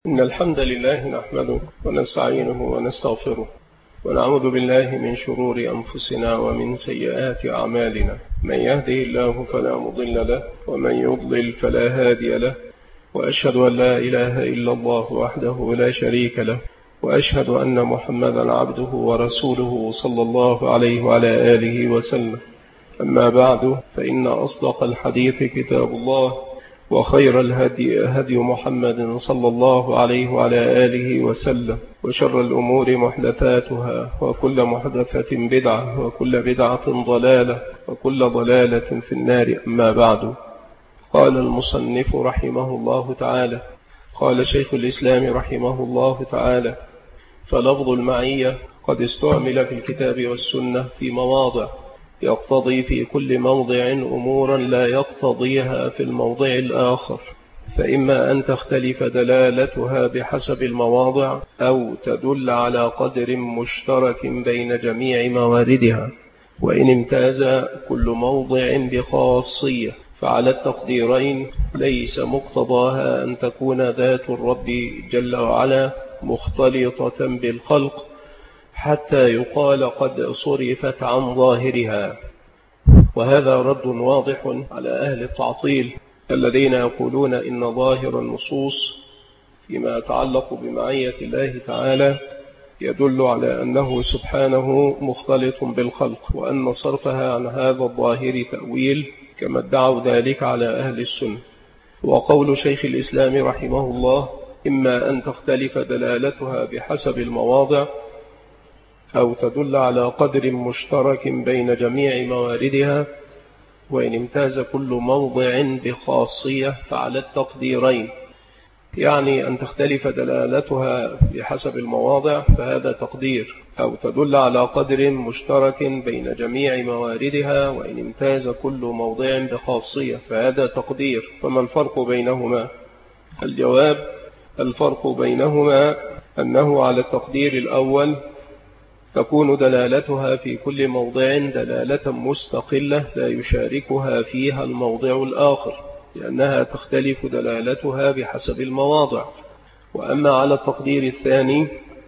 إن الحمد لله نحمده ونستعينه ونستغفره ونعوذ بالله من شرور أنفسنا ومن سيئات أعمالنا. من يهده الله فلا مضل له ومن يضلل فلا هادي له، وأشهد أن لا إله إلا الله وحده لا شريك له، وأشهد أن محمدا عبده ورسوله صلى الله عليه وعلى آله وسلم. أما بعد، فإن أصدق الحديث كتاب الله، وخير الهدي هدي محمد صلى الله عليه وعلى آله وسلم، وشر الأمور محدثاتها، وكل محدثة بدعة، وكل بدعة ضلالة، وكل ضلالة في النار. أما بعد، قال المصنف رحمه الله تعالى: قال شيخ الإسلام رحمه الله تعالى: فلفظ المعية قد استعمل في الكتاب والسنة في مواضع يقتضي في كل موضع أمورا لا يقتضيها في الموضع الآخر، فإما أن تختلف دلالتها بحسب المواضع، أو تدل على قدر مشترك بين جميع مواردها، وإن امتاز كل موضع بخاصية فعلى التقديرين ليس مقتضاها أن تكون ذات الرب جل وعلا مختلطة بالخلق حتى يقال قد صرفت عن ظاهرها. وهذا رد واضح على أهل التعطيل الذين يقولون إن ظاهر النصوص فيما يتعلق بمعية الله تعالى يدل على أنه سبحانه مختلط بالخلق، وأن صرفها عن هذا الظاهر تأويل، كما ادعوا ذلك على أهل السنة. وقول شيخ الإسلام رحمه الله: إما أن تختلف دلالتها بحسب المواضع، أو تدل على قدر مشترك بين جميع مواردها، وإن امتاز كل موضع بخاصية فعلى التقديرين، يعني أن تختلف دلالتها بحسب المواضع فهذا تقدير، أو تدل على قدر مشترك بين جميع مواردها، وإن امتاز كل موضع بخاصية فهذا تقدير. فما الفرق بينهما؟ الجواب: الفرق بينهما أنه على التقدير الأول تكون دلالتها في كل موضع دلالة مستقلة لا يشاركها فيها الموضع الآخر، لأنها تختلف دلالتها بحسب المواضع. وأما على التقدير الثاني،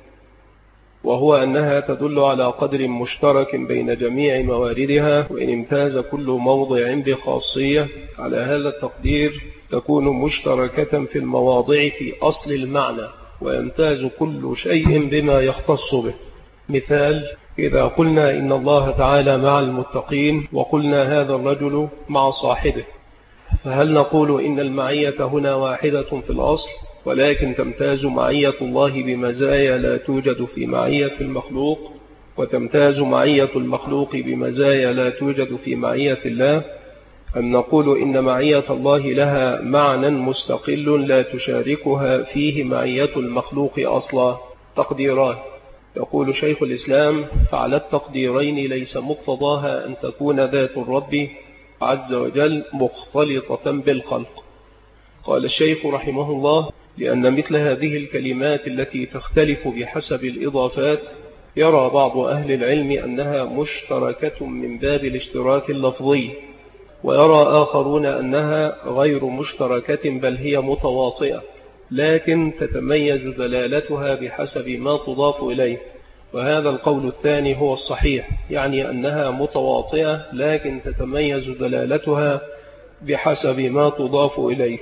وهو أنها تدل على قدر مشترك بين جميع مواردها، وإن امتاز كل موضع بخاصية، على هذا التقدير تكون مشتركة في المواضع في أصل المعنى، ويمتاز كل شيء بما يختص به. مثال: إذا قلنا إن الله تعالى مع المتقين، وقلنا هذا الرجل مع صاحبه، فهل نقول إن المعية هنا واحدة في الأصل، ولكن تمتاز معية الله بمزايا لا توجد في معية المخلوق، وتمتاز معية المخلوق بمزايا لا توجد في معية الله؟ أم نقول إن معية الله لها معنى مستقل لا تشاركها فيه معية المخلوق أصلا؟ تقديران. يقول شيخ الإسلام: فعلى التقديرين ليس مقتضاها أن تكون ذات الرب عز وجل مختلطة بالخلق. قال الشيخ رحمه الله: لأن مثل هذه الكلمات التي تختلف بحسب الإضافات يرى بعض أهل العلم أنها مشتركة من باب الاشتراك اللفظي، ويرى آخرون أنها غير مشتركة بل هي متواطئة، لكن تتميز دلالتها بحسب ما تضاف إليه. وهذا القول الثاني هو الصحيح، يعني أنها متواطئة لكن تتميز دلالتها بحسب ما تضاف إليه.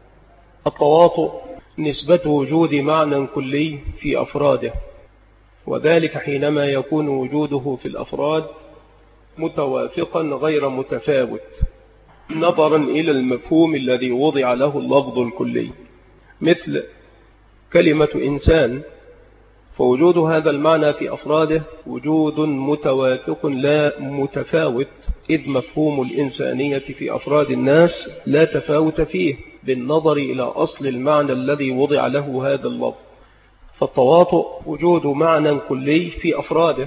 التواطؤ نسبة وجود معنى كلي في أفراده، وذلك حينما يكون وجوده في الأفراد متوافقا غير متفاوت نظرا إلى المفهوم الذي وضع له اللفظ الكلي. مثل كلمة إنسان، فوجود هذا المعنى في أفراده وجود متوافق لا متفاوت، إذ مفهوم الإنسانية في أفراد الناس لا تفاوت فيه بالنظر إلى أصل المعنى الذي وضع له هذا اللفظ. فالتواطؤ وجود معنى كلي في أفراده،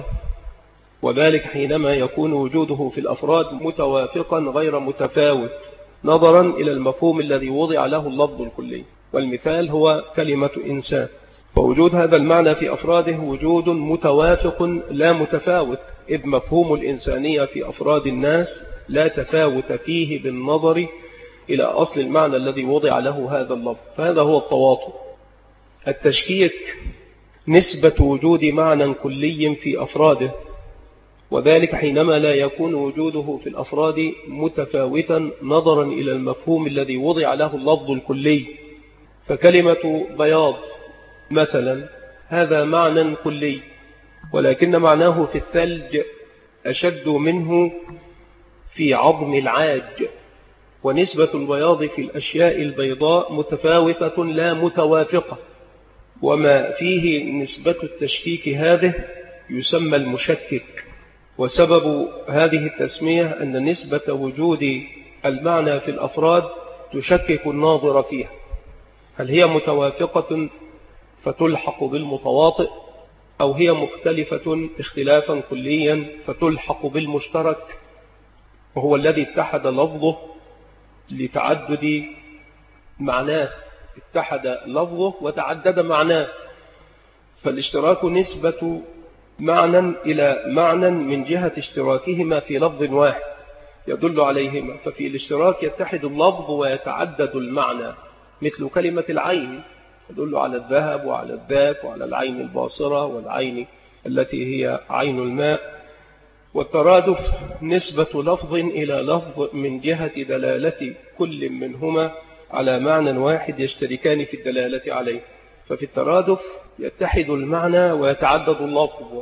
وذلك حينما يكون وجوده في الأفراد متوافقا غير متفاوت نظرا إلى المفهوم الذي وضع له اللفظ الكلي. والمثال هو كلمة إنسان، فوجود هذا المعنى في أفراده وجود متوافق لا متفاوت، إذ مفهوم الإنسانية في أفراد الناس لا تفاوت فيه بالنظر إلى أصل المعنى الذي وضع له هذا اللفظ، فهذا هو التواطؤ. التشكيك نسبة وجود معنى كلي في أفراده، وذلك حينما لا يكون وجوده في الأفراد متفاوتا نظرا إلى المفهوم الذي وضع له اللفظ الكلي. فكلمة بياض مثلا هذا معنى كلي، ولكن معناه في الثلج أشد منه في عظم العاج، ونسبة البياض في الأشياء البيضاء متفاوتة لا متوافقة، وما فيه نسبة التشكيك هذه يسمى المشكك. وسبب هذه التسمية أن نسبة وجود المعنى في الأفراد تشكك الناظر فيها، هل هي متوافقة فتلحق بالمتواطئ، أو هي مختلفة اختلافا كليا فتلحق بالمشترك، وهو الذي اتحد لفظه لتعدد معناه، اتحد لفظه وتعدد معناه. فالاشتراك نسبة معنى إلى معنى من جهة اشتراكهما في لفظ واحد يدل عليهما، ففي الاشتراك يتحد اللفظ ويتعدد المعنى، مثل كلمة العين تدل على الذهب وعلى الذات وعلى العين الباصرة والعين التي هي عين الماء. والترادف نسبة لفظ إلى لفظ من جهة دلالة كل منهما على معنى واحد يشتركان في الدلالة عليه. ففي الترادف يتحد المعنى ويتعدد اللفظ.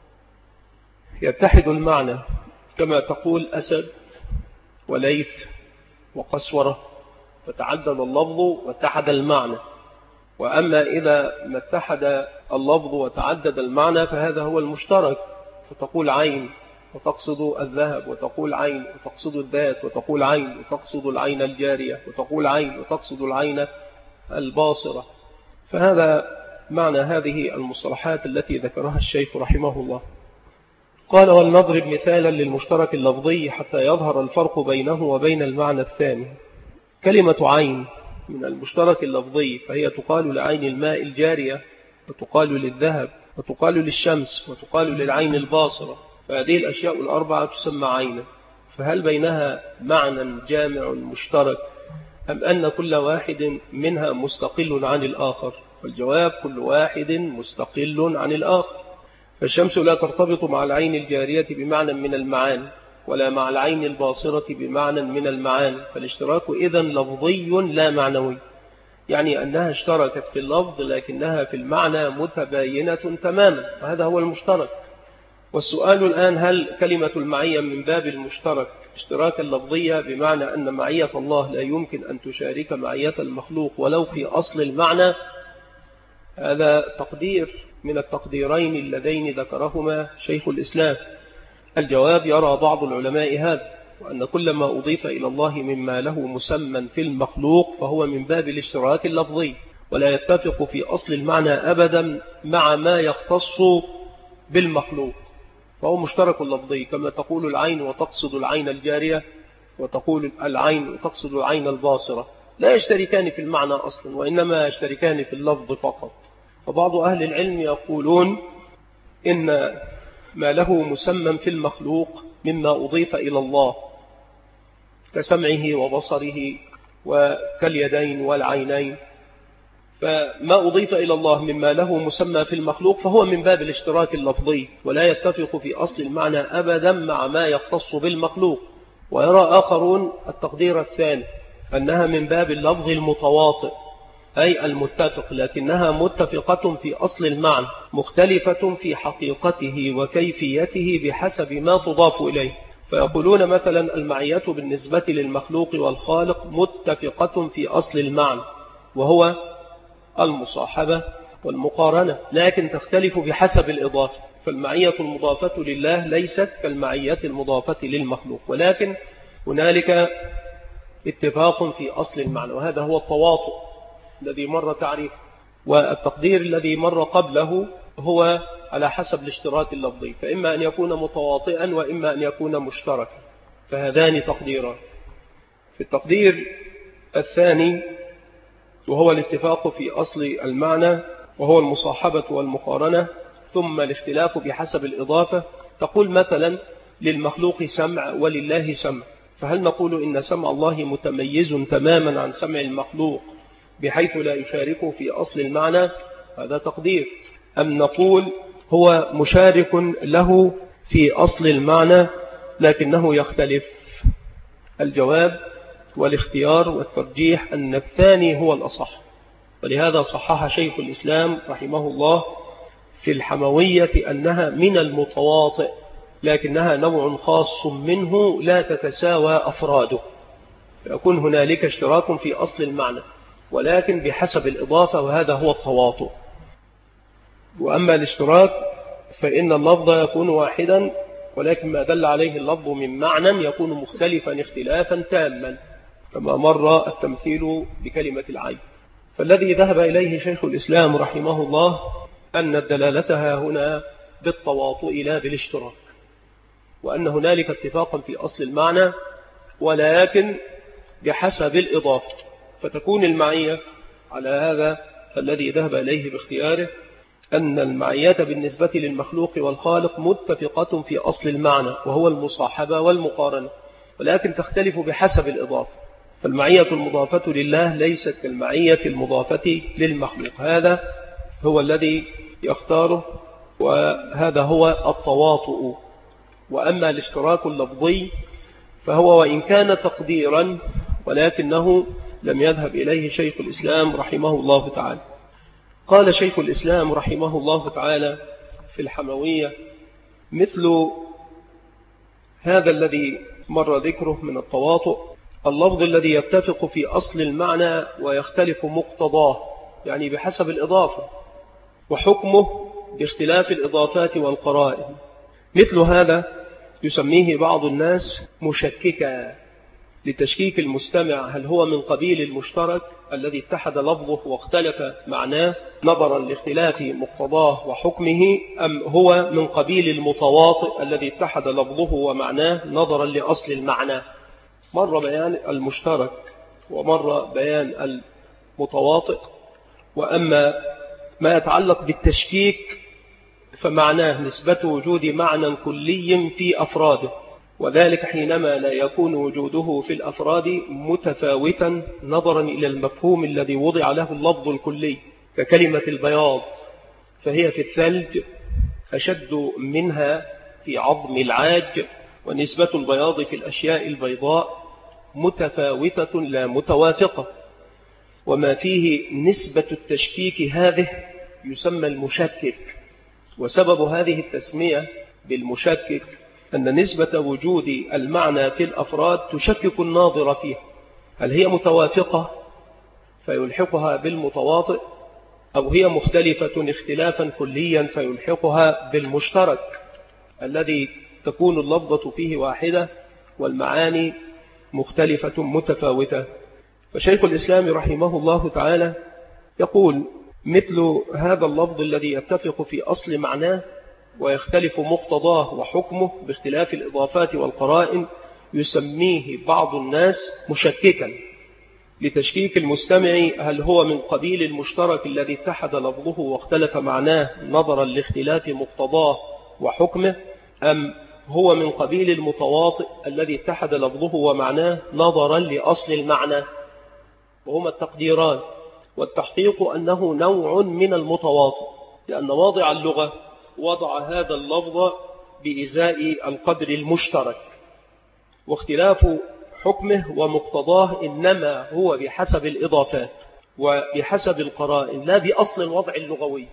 يتحد المعنى كما تقول أسد وليث وقسورة، فتعدد اللفظ واتحد المعنى. وأما إذا ما اتحد اللفظ وتعدد المعنى فهذا هو المشترك، فتقول عين وتقصد الذهب، وتقول عين وتقصد الذات، وتقول عين وتقصد العين الجارية، وتقول عين وتقصد العين الباصرة. فهذا معنى هذه المصطلحات التي ذكرها الشيخ رحمه الله. قال: ولنضرب مثالا للمشترك اللفظي حتى يظهر الفرق بينه وبين المعنى الثاني. كلمة عين من المشترك اللفظي، فهي تقال لعين الماء الجارية، وتقال للذهب، وتقال للشمس، وتقال للعين الباصرة. فهذه الأشياء الأربعة تسمى عينا. فهل بينها معنى جامع مشترك، أم أن كل واحد منها مستقل عن الآخر؟ والجواب: كل واحد مستقل عن الآخر. فالشمس لا ترتبط مع العين الجارية بمعنى من المعاني، ولا مع العين الباصرة بمعنى من المعاني. فالاشتراك إذن لفظي لا معنوي، يعني أنها اشتركت في اللفظ لكنها في المعنى متباينة تماما، وهذا هو المشترك. والسؤال الآن: هل كلمة المعية من باب المشترك اشتراكا لفظيا، بمعنى أن معية الله لا يمكن أن تشارك معية المخلوق ولو في أصل المعنى؟ هذا تقدير من التقديرين اللذين ذكرهما شيخ الإسلام. الجواب: يرى بعض العلماء هذا، وأن كل ما أضيف إلى الله مما له مسمى في المخلوق فهو من باب الاشتراك اللفظي، ولا يتفق في أصل المعنى أبدا مع ما يختص بالمخلوق، فهو مشترك لفظي. كما تقول العين وتقصد العين الجارية، وتقول العين وتقصد العين الباصرة، لا يشتركان في المعنى أصلا، وإنما يشتركان في اللفظ فقط. فبعض أهل العلم يقولون إن ما له مسمى في المخلوق مما أضيف إلى الله كسمعه وبصره وكاليدين والعينين، فما أضيف إلى الله مما له مسمى في المخلوق فهو من باب الاشتراك اللفظي، ولا يتفق في أصل المعنى أبدا مع ما يختص بالمخلوق. ويرى آخرون التقدير الثاني، أنها من باب اللفظ المتواطئ، أي المتفق، لكنها متفقة في أصل المعنى، مختلفة في حقيقته وكيفيته بحسب ما تضاف إليه. فيقولون مثلا: المعية بالنسبة للمخلوق والخالق متفقة في أصل المعنى، وهو المصاحبة والمقارنة، لكن تختلف بحسب الإضافة. فالمعية المضافة لله ليست كالمعية المضافة للمخلوق، ولكن هنالك اتفاق في أصل المعنى، وهذا هو التواطؤ الذي مر تعريفه. والتقدير الذي مر قبله هو على حسب الاشتراك اللفظي، فإما أن يكون متواطئا وإما أن يكون مشتركا، فهذان تقديران. في التقدير الثاني، وهو الاتفاق في أصل المعنى، وهو المصاحبة والمقارنة، ثم الاختلاف بحسب الإضافة. تقول مثلا: للمخلوق سمع ولله سمع، فهل نقول إن سمع الله متميز تماما عن سمع المخلوق بحيث لا يشاركه في أصل المعنى، هذا تقدير، أم نقول هو مشارك له في أصل المعنى لكنه يختلف؟ الجواب والاختيار والترجيح أن الثاني هو الأصح. ولهذا صحح شيخ الإسلام رحمه الله في الحموية أنها من المتواطئ، لكنها نوع خاص منه لا تتساوى أفراده، يكون هنالك اشتراك في أصل المعنى ولكن بحسب الإضافة، وهذا هو التواطؤ. وأما الاشتراك فإن اللفظ يكون واحدا ولكن ما دل عليه اللفظ من معنى يكون مختلفا اختلافا تاما، كما مر التمثيل بكلمة العين. فالذي ذهب إليه شيخ الإسلام رحمه الله أن الدلالتها هنا بالتواطؤ لا بالاشتراك، وأن هنالك اتفاقا في أصل المعنى ولكن بحسب الإضافة، فتكون المعية على هذا فالذي ذهب إليه باختياره أن المعية بالنسبة للمخلوق والخالق متفقة في أصل المعنى وهو المصاحبة والمقارنة، ولكن تختلف بحسب الإضافة. فالمعية المضافة لله ليست كالمعية المضافة للمخلوق، هذا هو الذي يختاره، وهذا هو التواطؤ. وأما الاشتراك اللفظي فهو وإن كان تقديرا ولكنه لم يذهب إليه شيخ الإسلام رحمه الله تعالى. قال شيخ الإسلام رحمه الله تعالى في الحموية: مثل هذا الذي مر ذكره من التواطؤ اللفظ الذي يتفق في أصل المعنى ويختلف مقتضاه، يعني بحسب الإضافة، وحكمه باختلاف الإضافات والقرائن. مثل هذا يسميه بعض الناس مشككا، لتشكيك المستمع هل هو من قبيل المشترك الذي اتحد لفظه واختلف معناه نظرا لاختلاف مقتضاه وحكمه، أم هو من قبيل المتواطئ الذي اتحد لفظه ومعناه نظرا لأصل المعنى. مر بيان المشترك ومر بيان المتواطئ. وأما ما يتعلق بالتشكيك فمعناه نسبة وجود معنى كلي في أفراده، وذلك حينما لا يكون وجوده في الأفراد متفاوتا نظرا إلى المفهوم الذي وضع له اللفظ الكلي، ككلمة البياض فهي في الثلج أشد منها في عظم العاج، ونسبة البياض في الأشياء البيضاء متفاوتة لا متوافقة. وما فيه نسبة التشكيك هذه يسمى المشكك، وسبب هذه التسمية بالمشكك أن نسبة وجود المعنى في الأفراد تشكك الناظر فيها، هل هي متوافقة فيلحقها بالمتواطئ، أو هي مختلفة اختلافا كليا فيلحقها بالمشترك الذي تكون اللفظة فيه واحدة والمعاني مختلفة متفاوتة. فشيخ الإسلام رحمه الله تعالى يقول: مثل هذا اللفظ الذي يتفق في أصل معناه ويختلف مقتضاه وحكمه باختلاف الإضافات والقرائن يسميه بعض الناس مشككا، لتشكيك المستمع هل هو من قبيل المشترك الذي اتحد لفظه واختلف معناه نظرا لاختلاف مقتضاه وحكمه، أم هو من قبيل المتواطئ الذي اتحد لفظه ومعناه نظرا لأصل المعنى. وهما التقديران، والتحقيق أنه نوع من المتواطئ، لأن واضع اللغة وضع هذا اللفظ بإزاء القدر المشترك، واختلاف حكمه ومقتضاه إنما هو بحسب الإضافات وبحسب القرائن لا بأصل الوضع اللغوي.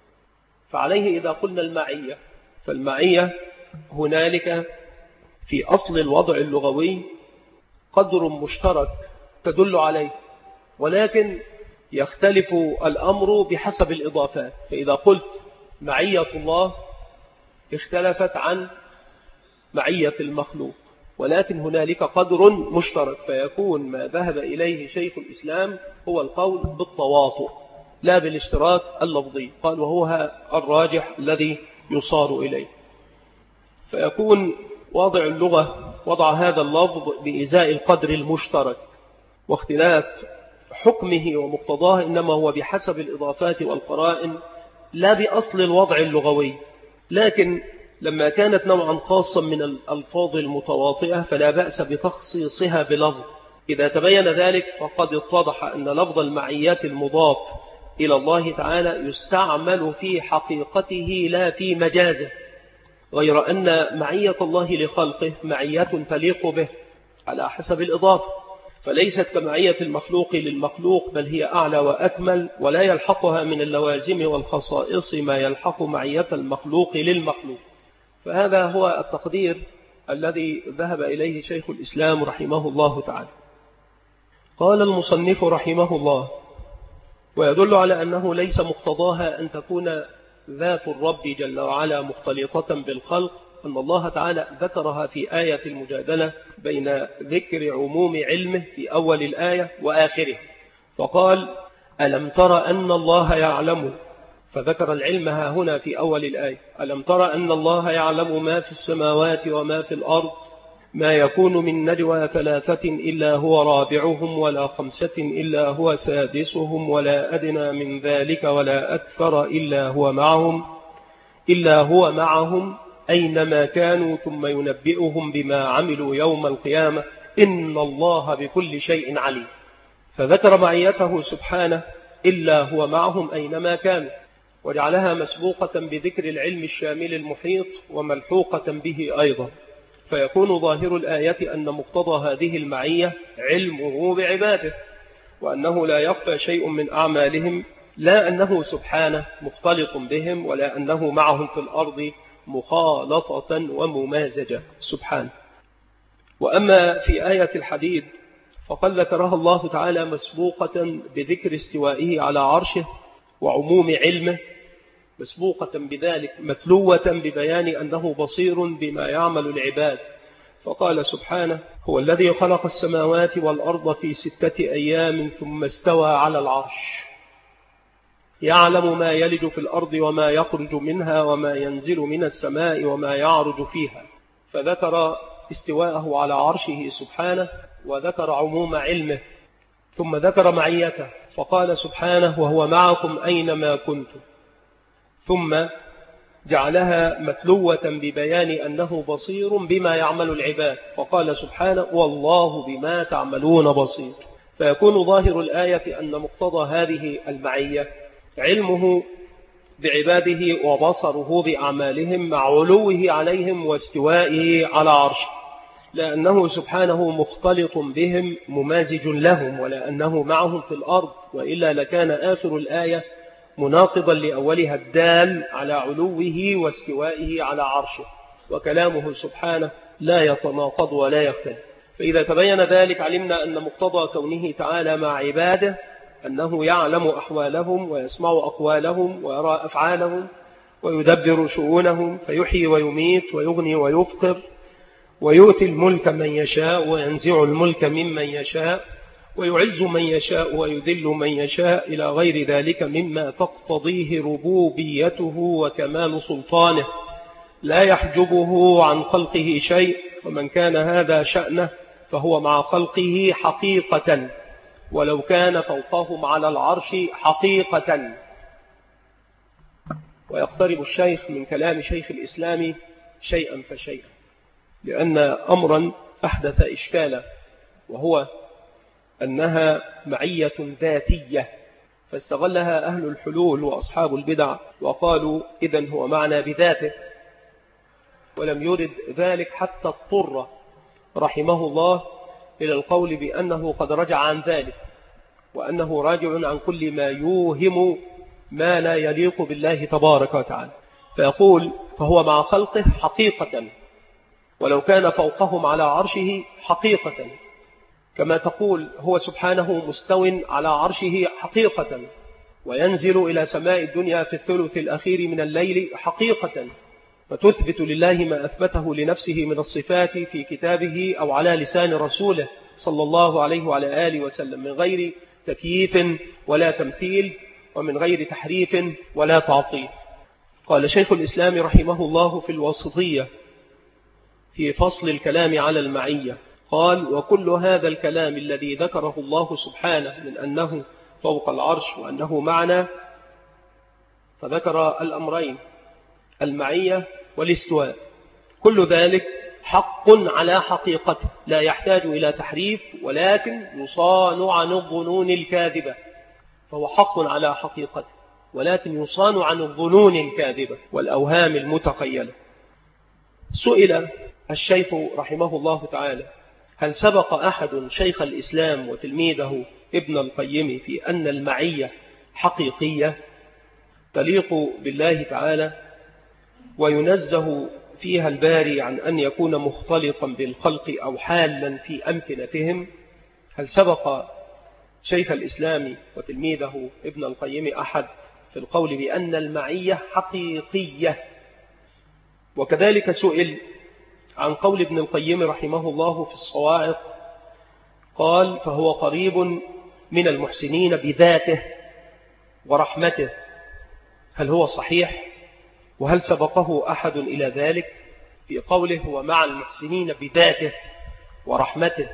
فعليه إذا قلنا المعية فالمعية هنالك في أصل الوضع اللغوي قدر مشترك تدل عليه، ولكن يختلف الأمر بحسب الإضافات. فإذا قلت معية الله اختلفت عن معية المخلوق، ولكن هنالك قدر مشترك، فيكون ما ذهب إليه شيخ الإسلام هو القول بالتواطؤ لا بالاشتراك اللفظي. قال وهو الراجح الذي يصار إليه. فيكون واضع اللغة وضع هذا اللفظ بإزاء القدر المشترك، واختلاف حكمه ومقتضاه إنما هو بحسب الإضافات والقرائن لا بأصل الوضع اللغوي. لكن لما كانت نوعا خاصا من الألفاظ المتواطئة فلا بأس بتخصيصها بلفظ. إذا تبين ذلك فقد اتضح أن لفظ المعيات المضاف إلى الله تعالى يستعمل في حقيقته لا في مجازه، غير أن معية الله لخلقه معية تليق به على حسب الإضافة، فليست كمعية المخلوق للمخلوق، بل هي أعلى وأكمل، ولا يلحقها من اللوازم والخصائص ما يلحق معية المخلوق للمخلوق. فهذا هو التقدير الذي ذهب إليه شيخ الإسلام رحمه الله تعالى. قال المصنف رحمه الله: ويدل على أنه ليس مقتضاها أن تكون ذات الرب جل وعلا مختلطة بالخلق، أن الله تعالى ذكرها في آية المجادلة بين ذكر عموم علمه في أول الآية وآخره، فقال: ألم تر أن الله يعلم، فذكر العلم ها هنا في أول الآية. ألم تر أن الله يعلم ما في السماوات وما في الأرض، ما يكون من نجوى 3 إلا هو رابعهم، ولا 5 إلا هو سادسهم، ولا أدنى من ذلك ولا أكثر إلا هو معهم أينما كانوا، ثم ينبئهم بما عملوا يوم القيامة، إن الله بكل شيء عليم. فذكر معيته سبحانه إلا هو معهم أينما كانوا، وجعلها مسبوقة بذكر العلم الشامل المحيط وملحوقة به أيضا، فيكون ظاهر الآية أن مقتضى هذه المعية علمه بعباده، وأنه لا يخفى شيء من أعمالهم، لا أنه سبحانه مختلط بهم، ولا أنه معهم في الأرض مخالطة وممازجة سبحانه. وأما في آية الحديد فقد ذكرها الله تعالى مسبوقة بذكر استوائه على عرشه وعموم علمه، مسبوقة بذلك متلوة ببيان أنه بصير بما يعمل العباد، فقال سبحانه: هو الذي خلق السماوات والأرض في 6 أيام ثم استوى على العرش، يعلم ما يلج في الأرض وما يخرج منها وما ينزل من السماء وما يعرج فيها، فذكر استواءه على عرشه سبحانه، وذكر عموم علمه، ثم ذكر معيته فقال سبحانه: وهو معكم أينما كنتم، ثم جعلها متلوة ببيان أنه بصير بما يعمل العباد، فقال سبحانه: والله بما تعملون بصير. فيكون ظاهر الآية أن مقتضى هذه المعية علمه بعباده وبصره بأعمالهم مع علوه عليهم واستوائه على عرشه، لأنه سبحانه مختلط بهم ممازج لهم، ولا أنه معهم في الأرض، وإلا لكان آخر الآية مناقضا لأولها الدال على علوه واستوائه على عرشه، وكلامه سبحانه لا يتناقض ولا يختلف. فإذا تبين ذلك علمنا أن مقتضى كونه تعالى مع عباده أنه يعلم أحوالهم ويسمع أقوالهم ويرى أفعالهم ويدبر شؤونهم، فيحيي ويميت ويغني ويفقر، ويؤتي الملك من يشاء وينزع الملك ممن يشاء، ويعز من يشاء ويذل من يشاء، إلى غير ذلك مما تقتضيه ربوبيته وكمال سلطانه، لا يحجبه عن خلقه شيء، ومن كان هذا شأنه فهو مع خلقه حقيقة، ولو كان فوقهم على العرش حقيقة. ويقترب الشيخ من كلام شيخ الإسلام شيئا فشيئا، لأن أمرا أحدث إشكالا، وهو أنها معية ذاتية، فاستغلها أهل الحلول وأصحاب البدع وقالوا إذن هو معنى بذاته، ولم يرد ذلك حتى اضطر رحمه الله إلى القول بأنه قد رجع عن ذلك، وأنه راجع عن كل ما يوهم ما لا يليق بالله تبارك وتعالى، فيقول: فهو مع خلقه حقيقة، ولو كان فوقهم على عرشه حقيقة، كما تقول هو سبحانه مستو على عرشه حقيقة، وينزل إلى سماء الدنيا في الثلث الأخير من الليل حقيقة، فتثبت لله ما أثبته لنفسه من الصفات في كتابه أو على لسان رسوله صلى الله عليه وعلى آله وسلم، من غير تكييف ولا تمثيل، ومن غير تحريف ولا تعطيل. قال شيخ الإسلام رحمه الله في الوسطية في فصل الكلام على المعية، قال: وكل هذا الكلام الذي ذكره الله سبحانه من أنه فوق العرش وأنه معنا، فذكر الأمرين المعية والاستواء، كل ذلك حق على حقيقته، لا يحتاج إلى تحريف، ولكن يصان عن الظنون الكاذبة، فهو حق على حقيقته، ولكن يصان عن الظنون الكاذبة والأوهام المتخيلة. سئل الشيخ رحمه الله تعالى: هل سبق أحد شيخ الإسلام وتلميذه ابن القيم في أن المعية حقيقية تليق بالله تعالى وينزه فيها الباري عن أن يكون مختلطا بالخلق أو حالا في أمكنتهم؟ هل سبق شيخ الإسلام وتلميذه ابن القيم أحد في القول بأن المعية حقيقية؟ وكذلك سئل عن قول ابن القيم رحمه الله في الصواعق، قال: فهو قريب من المحسنين بذاته ورحمته. هل هو صحيح؟ وهل سبقه أحد إلى ذلك في قوله هو مع المحسنين بذاته ورحمته؟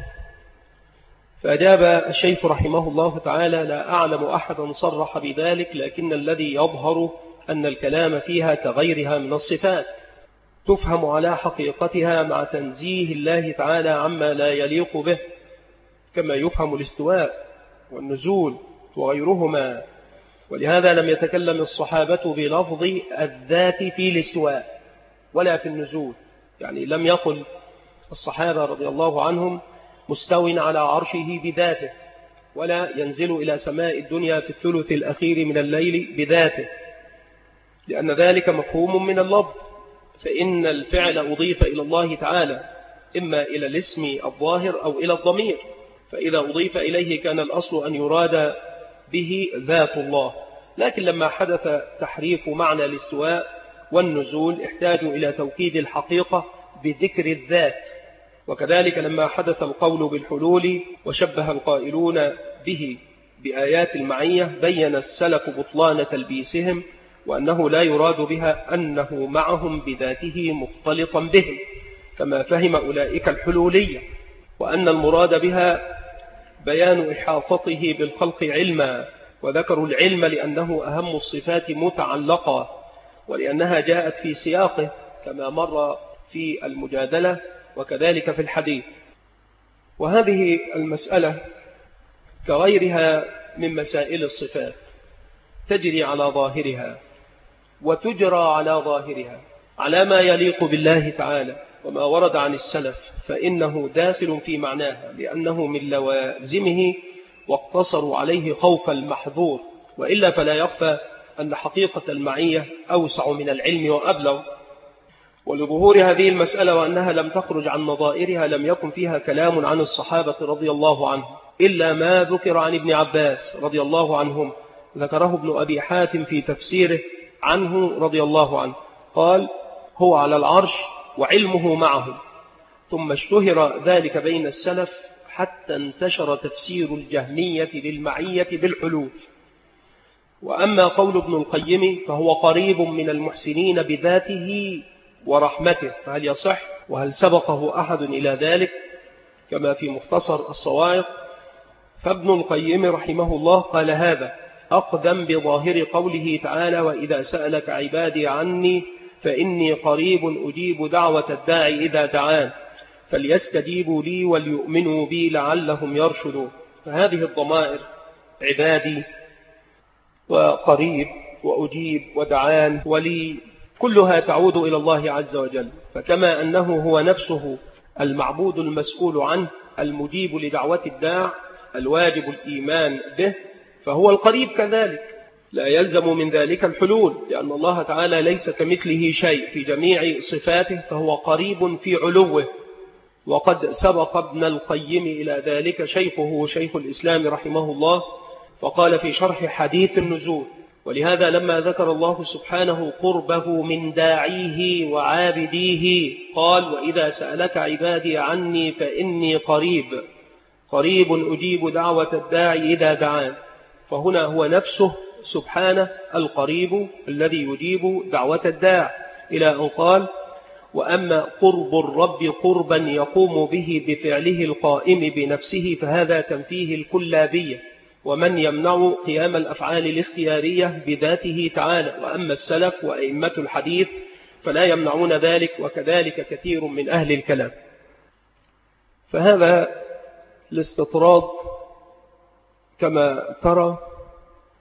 فأجاب الشيخ رحمه الله تعالى: لا أعلم أحدا صرح بذلك، لكن الذي يظهر أن الكلام فيها كغيرها من الصفات تفهم على حقيقتها مع تنزيه الله تعالى عما لا يليق به، كما يفهم الاستواء والنزول وغيرهما. ولهذا لم يتكلم الصحابة بلفظ الذات في الاستواء ولا في النزول، يعني لم يقل الصحابة رضي الله عنهم مستو على عرشه بذاته، ولا ينزل إلى سماء الدنيا في الثلث الأخير من الليل بذاته، لأن ذلك مفهوم من اللفظ، فإن الفعل أضيف إلى الله تعالى إما إلى الاسم الظاهر أو إلى الضمير، فإذا أضيف إليه كان الأصل أن يراد به ذات الله. لكن لما حدث تحريف معنى الاستواء والنزول احتاجوا إلى توكيد الحقيقة بذكر الذات. وكذلك لما حدث القول بالحلول وشبه القائلون به بآيات المعية بين السلف بطلان تلبيسهم، وأنه لا يراد بها أنه معهم بذاته مختلطا بهم كما فهم أولئك الحلولية، وأن المراد بها بيان إحاطته بالخلق علما، وذكروا العلم لأنه أهم الصفات متعلقة، ولأنها جاءت في سياقه كما مر في المجادلة وكذلك في الحديث. وهذه المسألة كغيرها من مسائل الصفات تجري على ظاهرها وتجرى على ظاهرها على ما يليق بالله تعالى وما ورد عن السلف، فإنه داخل في معناها، لأنه من لوازمه واقتصروا عليه خوف المحظور، وإلا فلا يخفى أن حقيقة المعية أوسع من العلم وأبلغ. ولظهور هذه المسألة وأنها لم تخرج عن نظائرها لم يكن فيها كلام عن الصحابة رضي الله عنهم إلا ما ذكر عن ابن عباس رضي الله عنهم، ذكره ابن أبي حاتم في تفسيره عنه رضي الله عنه، قال: هو على العرش وعلمه معه. ثم اشتهر ذلك بين السلف حتى انتشر تفسير الجهمية للمعية بالحلول. وأما قول ابن القيم فهو قريب من المحسنين بذاته ورحمته، فهل يصح؟ وهل سبقه أحد إلى ذلك كما في مختصر الصواعق؟ فابن القيم رحمه الله قال هذا أقدم بظاهر قوله تعالى: وإذا سألك عبادي عني فإني قريب أجيب دعوة الداعي إذا دعان فليستجيبوا لي وليؤمنوا بي لعلهم يرشدون. فهذه الضمائر عبادي وقريب وأجيب ودعان ولي كلها تعود إلى الله عز وجل، فكما أنه هو نفسه المعبود المسؤول عنه المجيب لدعوة الداع الواجب الإيمان به، فهو القريب كذلك، لا يلزم من ذلك الحلول، لأن الله تعالى ليس كمثله شيء في جميع صفاته، فهو قريب في علوه. وقد سبق ابن القيم إلى ذلك شيخه شيخ الإسلام رحمه الله، فقال في شرح حديث النزول: ولهذا لما ذكر الله سبحانه قربه من داعيه وعابديه قال: وإذا سألك عبادي عني فإني قريب أجيب دعوة الداعي إذا دعان. فهنا هو نفسه سبحانه القريب الذي يجيب دعوة الداع، إلى أن قال: وأما قرب الرب قربا يقوم به بفعله القائم بنفسه فهذا تنفيه الكلابية، ومن يمنع قيام الأفعال الاختيارية بذاته تعالى. وأما السلف وأئمة الحديث فلا يمنعون ذلك، وكذلك كثير من أهل الكلام. فهذا الاستطراد كما ترى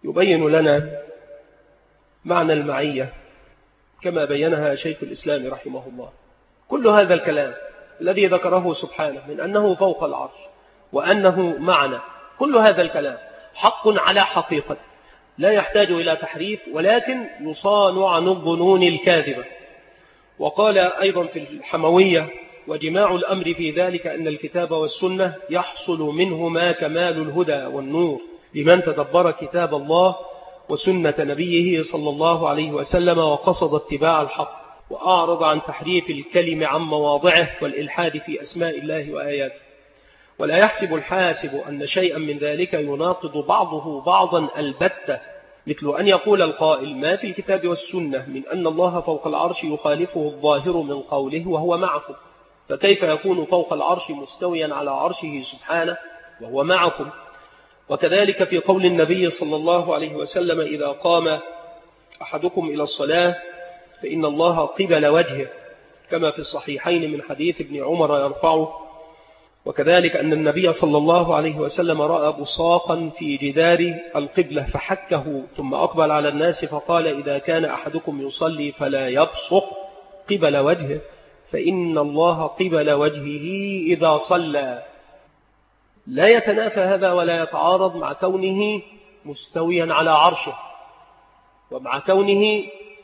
يبين لنا معنى المعية كما بينها شيخ الإسلام رحمه الله. كل هذا الكلام الذي ذكره سبحانه من أنه فوق العرش وأنه معنا، كل هذا الكلام حق على حقيقة لا يحتاج إلى تحريف، ولكن يصان عن الظنون الكاذبة. وقال أيضا في الحموية: وجماع الأمر في ذلك أن الكتاب والسنة يحصل منهما كمال الهدى والنور لمن تدبر كتاب الله وسنة نبيه صلى الله عليه وسلم وقصد اتباع الحق وأعرض عن تحريف الكلم عن مواضعه والإلحاد في أسماء الله وآياته. ولا يحسب الحاسب أن شيئا من ذلك يناقض بعضه بعضا البتة، مثل أن يقول القائل: ما في الكتاب والسنة من أن الله فوق العرش يخالفه الظاهر من قوله وهو معكم، فكيف يكون فوق العرش مستويا على عرشه سبحانه وهو معكم؟ وكذلك في قول النبي صلى الله عليه وسلم: إذا قام أحدكم إلى الصلاة فإن الله قبل وجهه، كما في الصحيحين من حديث ابن عمر يرفعه. وكذلك أن النبي صلى الله عليه وسلم رأى بصاقا في جدار القبلة فحكه ثم أقبل على الناس فقال: إذا كان أحدكم يصلي فلا يبصق قبل وجهه فإن الله قبل وجهه إذا صلى. لا يتنافى هذا ولا يتعارض مع كونه مستويا على عرشه، ومع كونه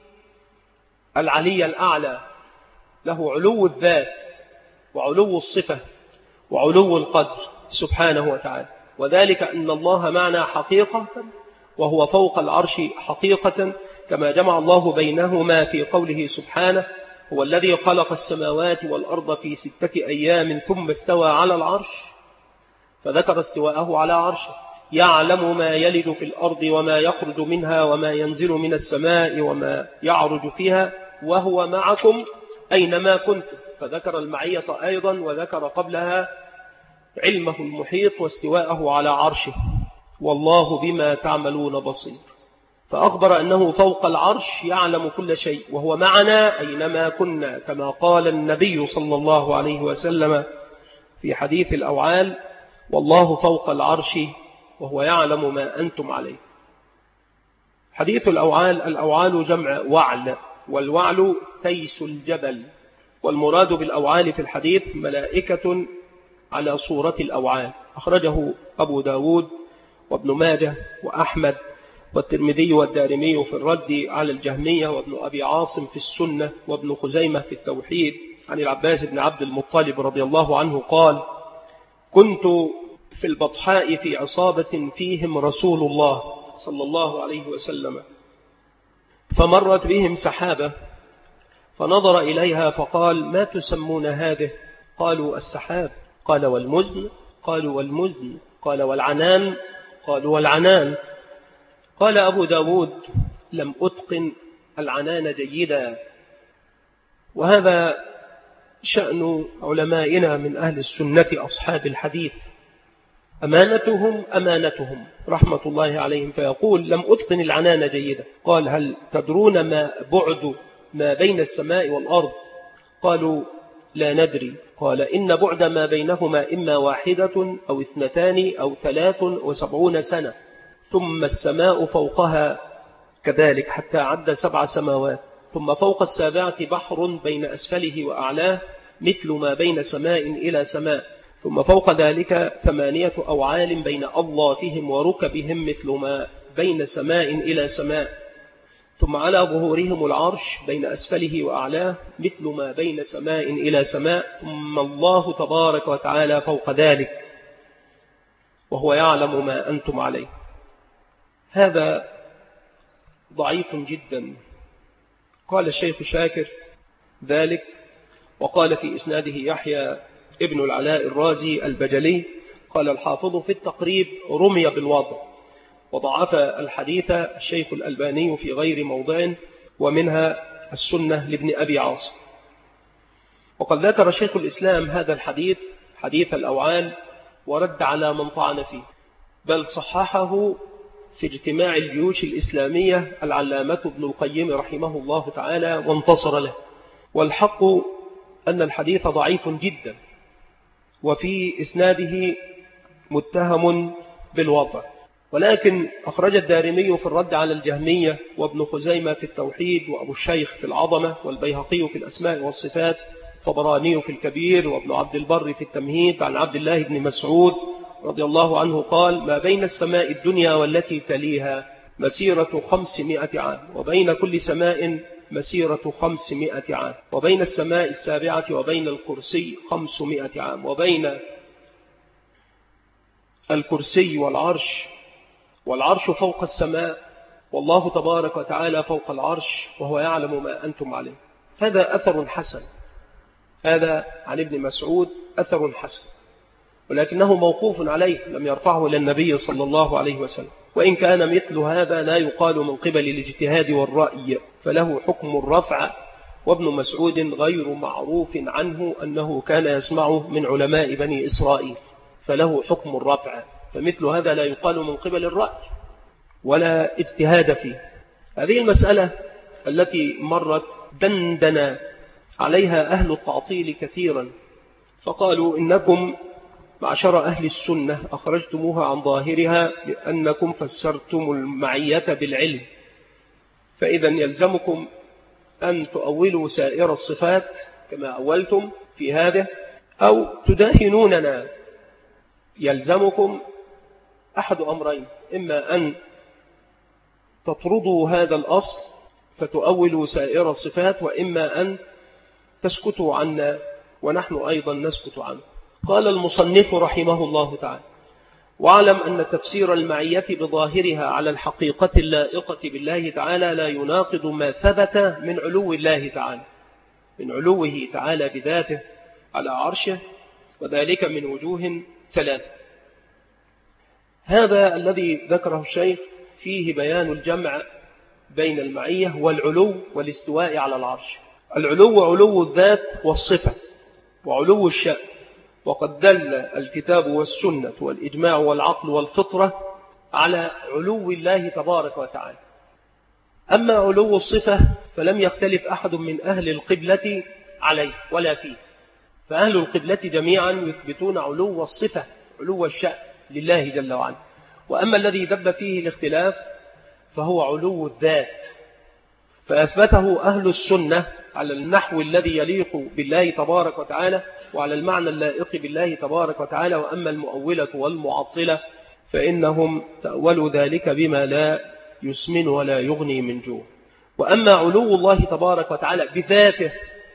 العلي الأعلى له علو الذات وعلو الصفة وعلو القدر سبحانه وتعالى. وذلك أن الله معنا حقيقة وهو فوق العرش حقيقة، كما جمع الله بينهما في قوله سبحانه: هو الذي خلق السماوات والأرض في 6 أيام ثم استوى على العرش، فذكر استواءه على عرشه. يعلم ما يلج في الأرض وما يخرج منها وما ينزل من السماء وما يعرج فيها وهو معكم أينما كنتم، فذكر المعية أيضا، وذكر قبلها علمه المحيط واستواءه على عرشه. والله بما تعملون بصير، فأخبر أنه فوق العرش يعلم كل شيء وهو معنا أينما كنا، كما قال النبي صلى الله عليه وسلم في حديث الأوعال: والله فوق العرش وهو يعلم ما أنتم عليه. حديث الأوعال: الأوعال جمع وعل، والوعل تيس الجبل، والمراد بالأوعال في الحديث ملائكة على صورة الأوعال. أخرجه أبو داود وابن ماجه وأحمد والترمذي والدارمي في الرد على الجهمية، وابن أبي عاصم في السنة، وابن خزيمة في التوحيد، عن العباس بن عبد المطلب رضي الله عنه قال: كنت في البطحاء في عصابة فيهم رسول الله صلى الله عليه وسلم، فمرت بهم سحابة، فنظر إليها فقال: ما تسمون هذه؟ قالوا: السحاب. قال: والمزن؟ قالوا: والمزن. قال: والعنان؟ قالوا: والعنان. قال أبو داود: لم أتقن العنان جيدا. وهذا شأن علمائنا من أهل السنة أصحاب الحديث، أمانتهم رحمة الله عليهم، فيقول: لم أتقن العنان جيدا. قال: هل تدرون ما بعد ما بين السماء والأرض؟ قالوا: لا ندري. قال: إن بعد ما بينهما إما 1 أو 2 أو 73 سنة، ثم السماء فوقها كذلك حتى عد 7 سماوات، ثم فوق السابعة بحر بين أسفله وأعلاه مثل ما بين سماء إلى سماء، ثم فوق ذلك 8 أوعال بين أضلافهم وركبهم مثل ما بين سماء إلى سماء، ثم على ظهورهم العرش بين أسفله وأعلاه مثل ما بين سماء إلى سماء، ثم الله تبارك وتعالى فوق ذلك وهو يعلم ما أنتم عليه. هذا ضعيف جدا. قال الشيخ شاكر ذلك، وقال في إسناده يحيى ابن العلاء الرازي البجلي. قال الحافظ في التقريب: رمي بالوضع، وضعف الحديث الشيخ الألباني في غير موضع، ومنها السنة لابن أبي عاصم. وقد ذكر شيخ الإسلام هذا الحديث، حديث الأوعال، ورد على من طعن فيه، بل صححه في اجتماع الجيوش الإسلامية العلامة ابن القيم رحمه الله تعالى، وانتصر له. والحق أن الحديث ضعيف جدا، وفي إسناده متهم بالوضع، ولكن أخرج الدارمي في الرد على الجهمية، وابن خزيمة في التوحيد، وأبو الشيخ في العظمة، والبيهقي في الأسماء والصفات، الطبراني في الكبير، وابن عبد البر في التمهيد عن عبد الله بن مسعود رضي الله عنه قال: ما بين السماء الدنيا والتي تليها مسيرة 500 عام، وبين كل سماء مسيرة 500 عام، وبين السماء السابعة وبين الكرسي 500 عام، وبين الكرسي والعرش فوق السماء، والله تبارك وتعالى فوق العرش، وهو يعلم ما أنتم عليه. هذا أثر حسن، هذا عن ابن مسعود أثر حسن، ولكنه موقوف عليه، لم يرفعه إلى النبي صلى الله عليه وسلم. وإن كان مثل هذا لا يقال من قبل الاجتهاد والرأي، فله حكم الرفع. وابن مسعود غير معروف عنه أنه كان يسمعه من علماء بني إسرائيل، فله حكم الرفع، فمثل هذا لا يقال من قبل الرأي ولا اجتهاد فيه. هذه المسألة التي مرت دندن عليها أهل التعطيل كثيرا، فقالوا: إنكم معشر أهل السنة أخرجتموها عن ظاهرها لأنكم فسرتم المعية بالعلم، فإذا يلزمكم أن تؤولوا سائر الصفات كما أولتم في هذا، أو تداهنوننا. يلزمكم أحد أمرين: إما أن تطردوا هذا الأصل فتؤولوا سائر الصفات، وإما أن تسكتوا عنا ونحن أيضا نسكت عنه. قال المصنف رحمه الله تعالى: واعلم أن تفسير المعية بظاهرها على الحقيقة اللائقة بالله تعالى لا يناقض ما ثبت من علو الله تعالى، من علوه تعالى بذاته على عرشه، وذلك من وجوه ثلاثة. هذا الذي ذكره الشيخ فيه بيان الجمع بين المعية والعلو والاستواء على العرش. العلو علو الذات والصفة وعلو الشأن، وقد دل الكتاب والسنة والإجماع والعقل والفطرة على علو الله تبارك وتعالى. أما علو الصفة فلم يختلف أحد من أهل القبلة عليه ولا فيه، فأهل القبلة جميعا يثبتون علو الصفة علو الشأن لله جل وعلا. وأما الذي دب فيه الاختلاف فهو علو الذات، فأثبته أهل السنة على النحو الذي يليق بالله تبارك وتعالى وعلى المعنى اللائق بالله تبارك وتعالى. وأما المؤولة والمعطلة فإنهم تأولوا ذلك بما لا يسمن ولا يغني من جوع. وأما علو الله تبارك وتعالى بذاته،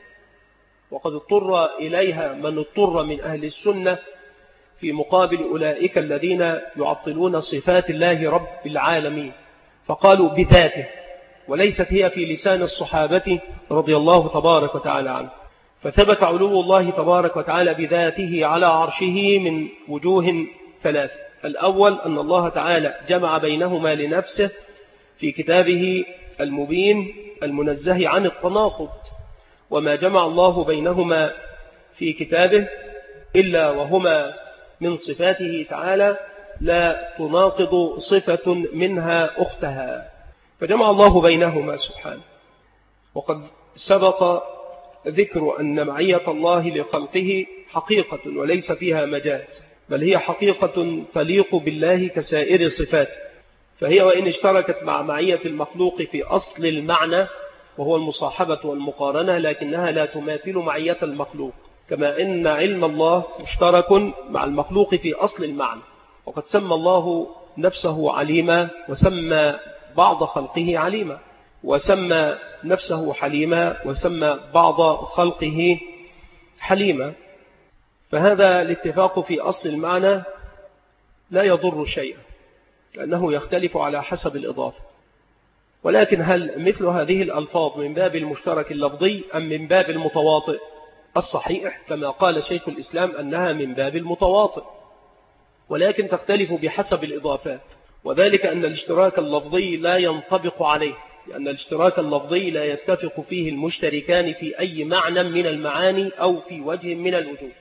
وقد اضطر إليها من اضطر من أهل السنة في مقابل أولئك الذين يعطلون صفات الله رب العالمين، فقالوا بذاته، وليست هي في لسان الصحابة رضي الله تبارك وتعالى عنه. فثبت علو الله تبارك وتعالى بذاته على عرشه من وجوه ثلاث: الأول أن الله تعالى جمع بينهما لنفسه في كتابه المبين المنزه عن التناقض، وما جمع الله بينهما في كتابه إلا وهما من صفاته تعالى لا تناقض صفة منها أختها، فجمع الله بينهما سبحانه. وقد سبق ذكر أن معية الله لخلقه حقيقة وليس فيها مجاز، بل هي حقيقة تليق بالله كسائر صفاته، فهي وإن اشتركت مع معية المخلوق في أصل المعنى وهو المصاحبة والمقارنة، لكنها لا تماثل معية المخلوق، كما إن علم الله مشترك مع المخلوق في أصل المعنى. وقد سمى الله نفسه عليما، وسمى بعض خلقه عليما، وسمى نفسه حليما، وسمى بعض خلقه حليما. فهذا الاتفاق في أصل المعنى لا يضر شيئا، لأنه يختلف على حسب الإضافة. ولكن هل مثل هذه الألفاظ من باب المشترك اللفظي أم من باب المتواطئ؟ الصحيح كما قال شيخ الإسلام أنها من باب المتواطئ، ولكن تختلف بحسب الإضافات، وذلك أن الاشتراك اللفظي لا ينطبق عليه، لأن الاشتراك اللفظي لا يتفق فيه المشتركان في أي معنى من المعاني أو في وجه من الوجوه،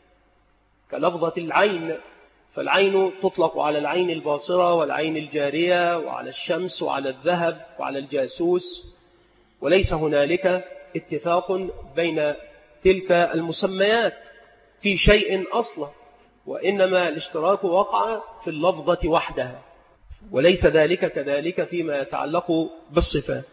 كلفظة العين، فالعين تطلق على العين الباصرة والعين الجارية وعلى الشمس وعلى الذهب وعلى الجاسوس، وليس هنالك اتفاق بين تلك المسميات في شيء أصلا، وإنما الاشتراك وقع في اللفظة وحدها. وليس ذلك كذلك فيما يتعلق بالصفات.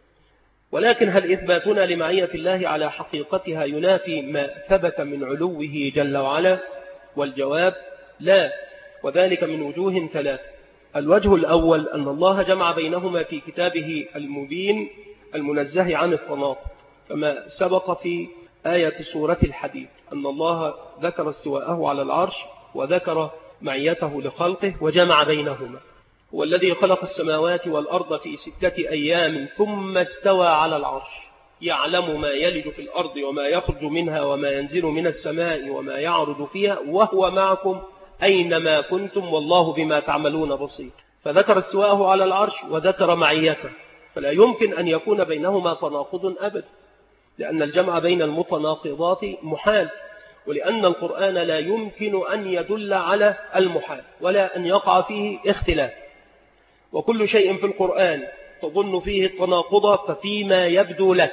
ولكن هل إثباتنا لمعية الله على حقيقتها ينافي ما ثبت من علوه جل وعلا؟ والجواب لا، وذلك من وجوه ثلاثة. الوجه الأول أن الله جمع بينهما في كتابه المبين المنزه عن التناقض، كما سبق في آية سورة الحديد أن الله ذكر استواءه على العرش وذكر معيته لخلقه وجمع بينهما. هو الذي خلق السماوات والأرض في 6 أيام ثم استوى على العرش، يعلم ما يلج في الأرض وما يخرج منها وما ينزل من السماء وما يعرج فيها وهو معكم أينما كنتم والله بما تعملون بصير. فذكر استواءه على العرش وذكر معيته، فلا يمكن أن يكون بينهما تناقض أبدا، لأن الجمع بين المتناقضات محال، ولأن القرآن لا يمكن أن يدل على المحال ولا أن يقع فيه اختلاف. وكل شيء في القرآن تظن فيه التناقض ففيما يبدو لك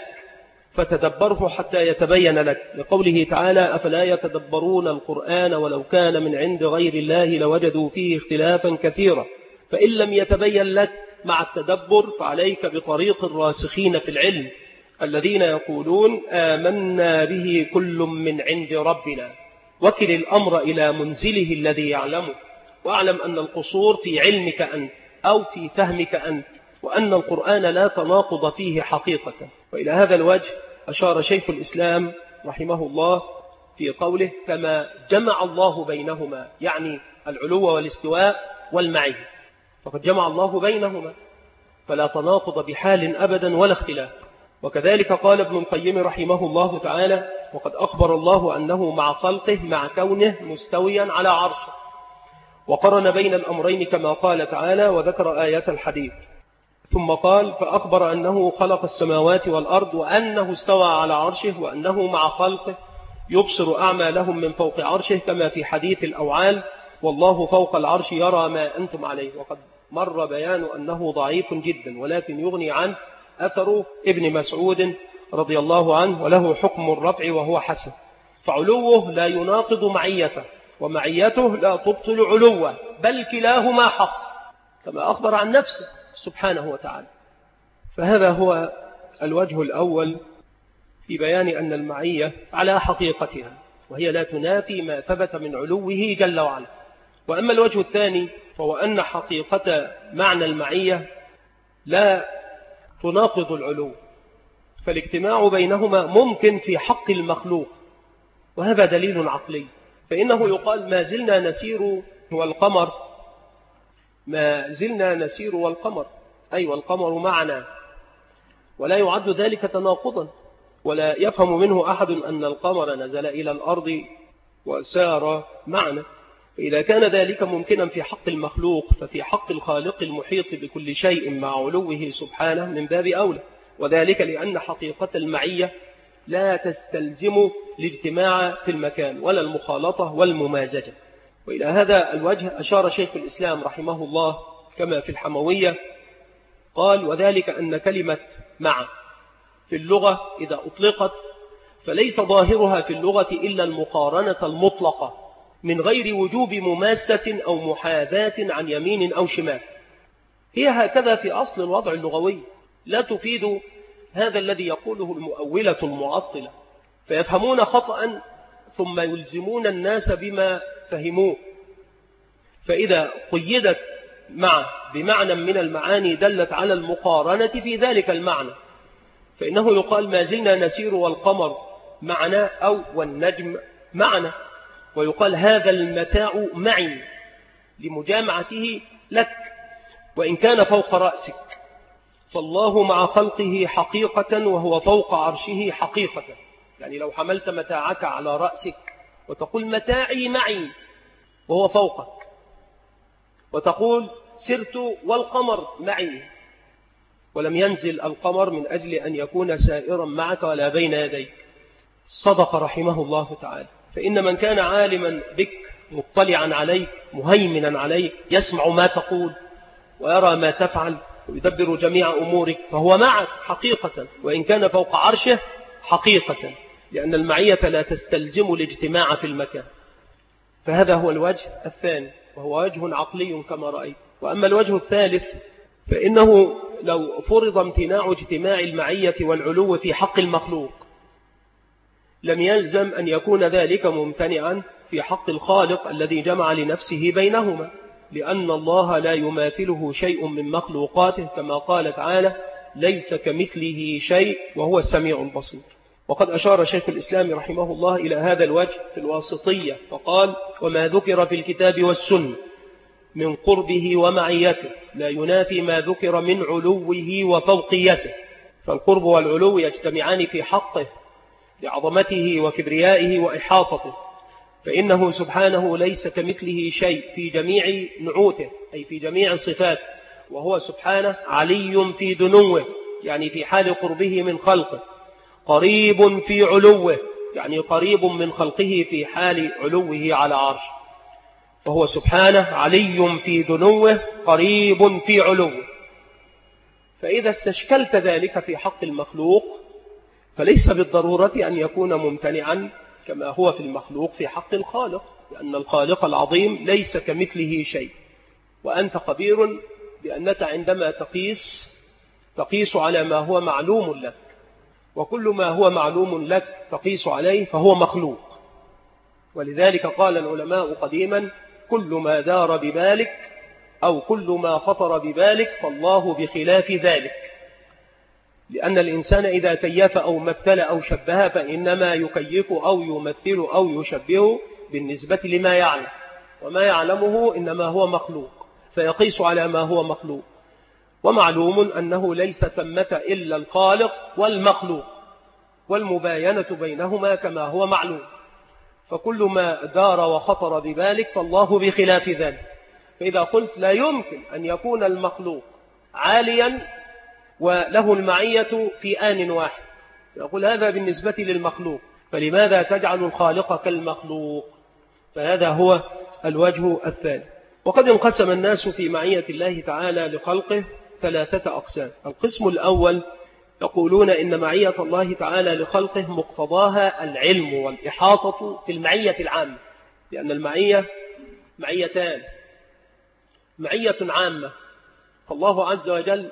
فتدبره حتى يتبين لك، لقوله تعالى أفلا يتدبرون القرآن ولو كان من عند غير الله لوجدوا فيه اختلافا كثيرا. فإن لم يتبين لك مع التدبر فعليك بطريق الراسخين في العلم الذين يقولون آمنا به كل من عند ربنا، وكل الأمر إلى منزله الذي يعلمه، واعلم أن القصور في علمك أنت أو في فهمك أنت، وأن القرآن لا تناقض فيه حقيقة. وإلى هذا الوجه أشار شيخ الإسلام رحمه الله في قوله كما جمع الله بينهما، يعني العلو والاستواء والمعية، فقد جمع الله بينهما فلا تناقض بحال أبدا ولا اختلاف. وكذلك قال ابن القيم رحمه الله تعالى وقد أخبر الله أنه مع خلقه مع كونه مستويا على عرشه، وقرن بين الأمرين كما قال تعالى وذكر آيات الحديد، ثم قال فأخبر أنه خلق السماوات والأرض وأنه استوى على عرشه وأنه مع خلقه يبصر أعمالهم من فوق عرشه كما في حديث الأوعال والله فوق العرش يرى ما أنتم عليه. وقد مر بيان أنه ضعيف جدا، ولكن يغني عنه أثر ابن مسعود رضي الله عنه وله حكم الرفع وهو حسن. فعلوه لا يناقض معيته، ومعيته لا تبطل علوه، بل كلاهما حق كما أخبر عن نفسه سبحانه وتعالى. فهذا هو الوجه الأول في بيان أن المعية على حقيقتها، وهي لا تنافي ما ثبت من علوه جل وعلا. وأما الوجه الثاني فهو أن حقيقة معنى المعية لا تناقض العلو، فالاجتماع بينهما ممكن في حق المخلوق، وهذا دليل عقلي. فإنه يقال ما زلنا نسير والقمر، ما زلنا نسير والقمر، أي والقمر معنا، ولا يعد ذلك تناقضا، ولا يفهم منه أحد أن القمر نزل إلى الأرض وسار معنا. فإذا كان ذلك ممكنا في حق المخلوق ففي حق الخالق المحيط بكل شيء مع علوه سبحانه من باب أولى، وذلك لأن حقيقة المعية لا تستلزم الاجتماع في المكان ولا المخالطة والممازجة. وإلى هذا الوجه أشار شيخ الإسلام رحمه الله كما في الحموية، قال وذلك أن كلمة مع في اللغة إذا أطلقت فليس ظاهرها في اللغة إلا المقارنة المطلقة من غير وجوب مماسة أو محاذاة عن يمين أو شمال. هي هكذا في أصل الوضع اللغوي، لا تفيد هذا الذي يقوله المؤولة المعطلة، فيفهمون خطأ ثم يلزمون الناس بما فهموه. فإذا قيدت مع بمعنى من المعاني دلت على المقارنة في ذلك المعنى، فإنه يقال ما زلنا نسير والقمر معنا أو والنجم معنا، ويقال هذا المتاع معي لمجامعته لك وإن كان فوق رأسك، فالله مع خلقه حقيقة وهو فوق عرشه حقيقة. يعني لو حملت متاعك على رأسك وتقول متاعي معي وهو فوقك، وتقول سرت والقمر معي، ولم ينزل القمر من أجل أن يكون سائرا معك ولا بين يديك، صدق رحمه الله تعالى. فإن من كان عالما بك مطلعا عليك مهيمنا عليك يسمع ما تقول ويرى ما تفعل ويدبر جميع أمورك فهو معك حقيقة، وإن كان فوق عرشه حقيقة، لأن المعية لا تستلزم الاجتماع في المكان. فهذا هو الوجه الثاني، وهو وجه عقلي كما رأيت. وأما الوجه الثالث فإنه لو فرض امتناع اجتماع المعية والعلو في حق المخلوق لم يلزم أن يكون ذلك ممتنعا في حق الخالق الذي جمع لنفسه بينهما، لأن الله لا يماثله شيء من مخلوقاته كما قال تعالى ليس كمثله شيء وهو السميع البصير. وقد أشار شيخ الإسلام رحمه الله إلى هذا الوجه في الواسطية فقال وما ذكر في الكتاب والسنة من قربه ومعيته لا ينافي ما ذكر من علوه وفوقيته، فالقرب والعلو يجتمعان في حقه لعظمته وكبريائه وإحاطته، فإنه سبحانه ليس كمثله شيء في جميع نعوته أي في جميع صفاته، وهو سبحانه علي في دنوه يعني في حال قربه من خلقه، قريب في علوه يعني قريب من خلقه في حال علوه على عرشه، فهو سبحانه علي في دنوه قريب في علوه. فإذا استشكلت ذلك في حق المخلوق فليس بالضرورة أن يكون ممتنعا كما هو في المخلوق في حق الخالق، لأن الخالق العظيم ليس كمثله شيء. وأنت خبير بأنك عندما تقيس على ما هو معلوم لك، وكل ما هو معلوم لك تقيس عليه فهو مخلوق. ولذلك قال العلماء قديما كل ما دار ببالك أو كل ما خطر ببالك فالله بخلاف ذلك، لأن الإنسان إذا كيف أو مثل أو شبه فإنما يكيف أو يمثل أو يشبه بالنسبة لما يعلم، وما يعلمه إنما هو مخلوق فيقيس على ما هو مخلوق. ومعلوم أنه ليس ثمة إلا الخالق والمخلوق، والمباينة بينهما كما هو معلوم، فكل ما دار وخطر ببالك فالله بخلاف ذلك. فإذا قلت لا يمكن أن يكون المخلوق عاليا وله المعية في آن واحد، يقول هذا بالنسبة للمخلوق، فلماذا تجعل الخالق كالمخلوق؟ فهذا هو الوجه الثاني. وقد انقسم الناس في معية الله تعالى لخلقه 3 أقسام. القسم الأول يقولون إن معية الله تعالى لخلقه مقتضاها العلم والإحاطة في المعية العامة، لأن المعية معيتان، معية عامة فالله عز وجل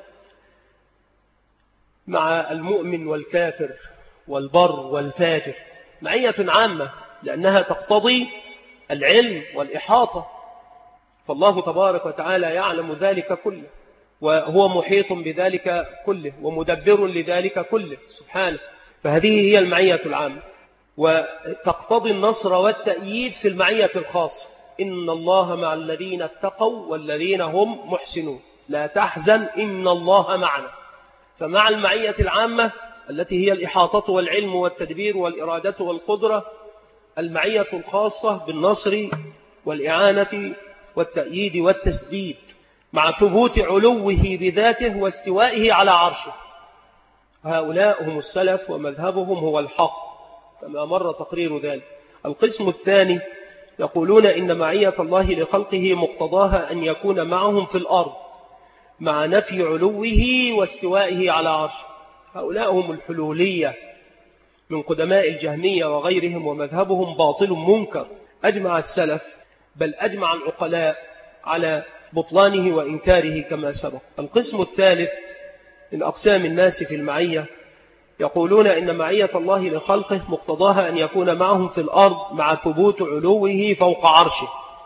مع المؤمن والكافر والبر والفاجر معية عامة لأنها تقتضي العلم والإحاطة، فالله تبارك وتعالى يعلم ذلك كله وهو محيط بذلك كله ومدبر لذلك كله سبحانه. فهذه هي المعية العامة، وتقتضي النصر والتأييد في المعية الخاصة. إن الله مع الذين اتقوا والذين هم محسنون لا تحزن إن الله معنا. فمع المعية العامة التي هي الإحاطة والعلم والتدبير والإرادة والقدرة، المعية الخاصة بالنصر والإعانة والتأييد والتسديد مع ثبوت علوه بذاته واستوائه على عرشه. هؤلاء هم السلف ومذهبهم هو الحق كما مر تقرير ذلك. القسم الثاني يقولون إن معية الله لخلقه مقتضاها أن يكون معهم في الأرض مع نفي علوه واستوائه على عرشه. هؤلاء هم الحلولية من قدماء الجهمية وغيرهم، ومذهبهم باطل منكر. أجمع السلف بل أجمع العقلاء على بطلانه وإنكاره كما سبق. القسم الثالث من أقسام الناس في المعية يقولون إن معية الله لخلقه مقتضاها أن يكون معهم في الأرض مع ثبوت علوه فوق عرشه.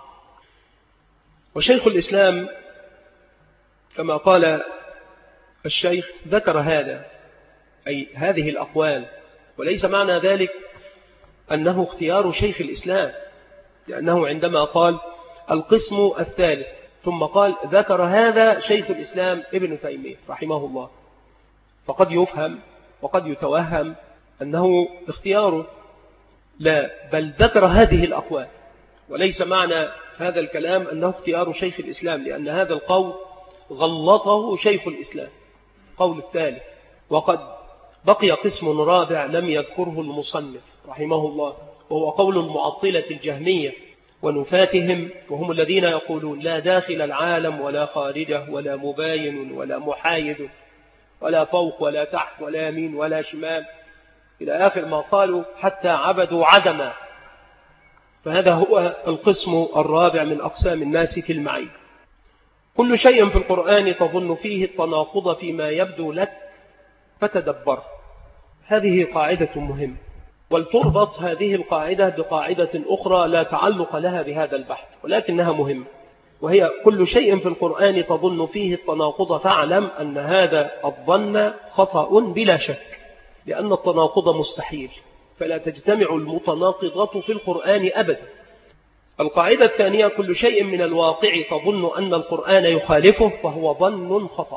وشيخ الإسلام كما قال الشيخ ذكر هذا أي هذه الأقوال، وليس معنى ذلك أنه اختيار شيخ الإسلام، لأنه عندما قال القسم الثالث ثم قال ذكر هذا شيخ الإسلام ابن تيمية رحمه الله، فقد يفهم وقد يتوهم أنه اختياره، لا بل ذكر هذه الأقوال، وليس معنى هذا الكلام أنه اختيار شيخ الإسلام، لأن هذا القول غلطه شيخ الإسلام قول الثالث. وقد بقي قسم رابع لم يذكره المصنف رحمه الله، وهو قول المعطلة الجهمية ونفاتهم، وهم الذين يقولون لا داخل العالم ولا خارجه ولا مباين ولا محايد ولا فوق ولا تحت ولا يمين ولا شمال إلى آخر ما قالوا حتى عبدوا عدما. فهذا هو القسم الرابع من أقسام الناس في المعية. كل شيء في القرآن تظن فيه التناقض فيما يبدو لك فتدبر. هذه قاعدة مهمة، ولتربط هذه القاعدة بقاعدة أخرى لا تعلق لها بهذا البحث ولكنها مهمة، وهي كل شيء في القرآن تظن فيه التناقض فاعلم أن هذا الظن خطأ بلا شك، لأن التناقض مستحيل، فلا تجتمع المتناقضات في القرآن أبدا. القاعدة الثانية كل شيء من الواقع تظن أن القرآن يخالفه فهو ظن خطأ.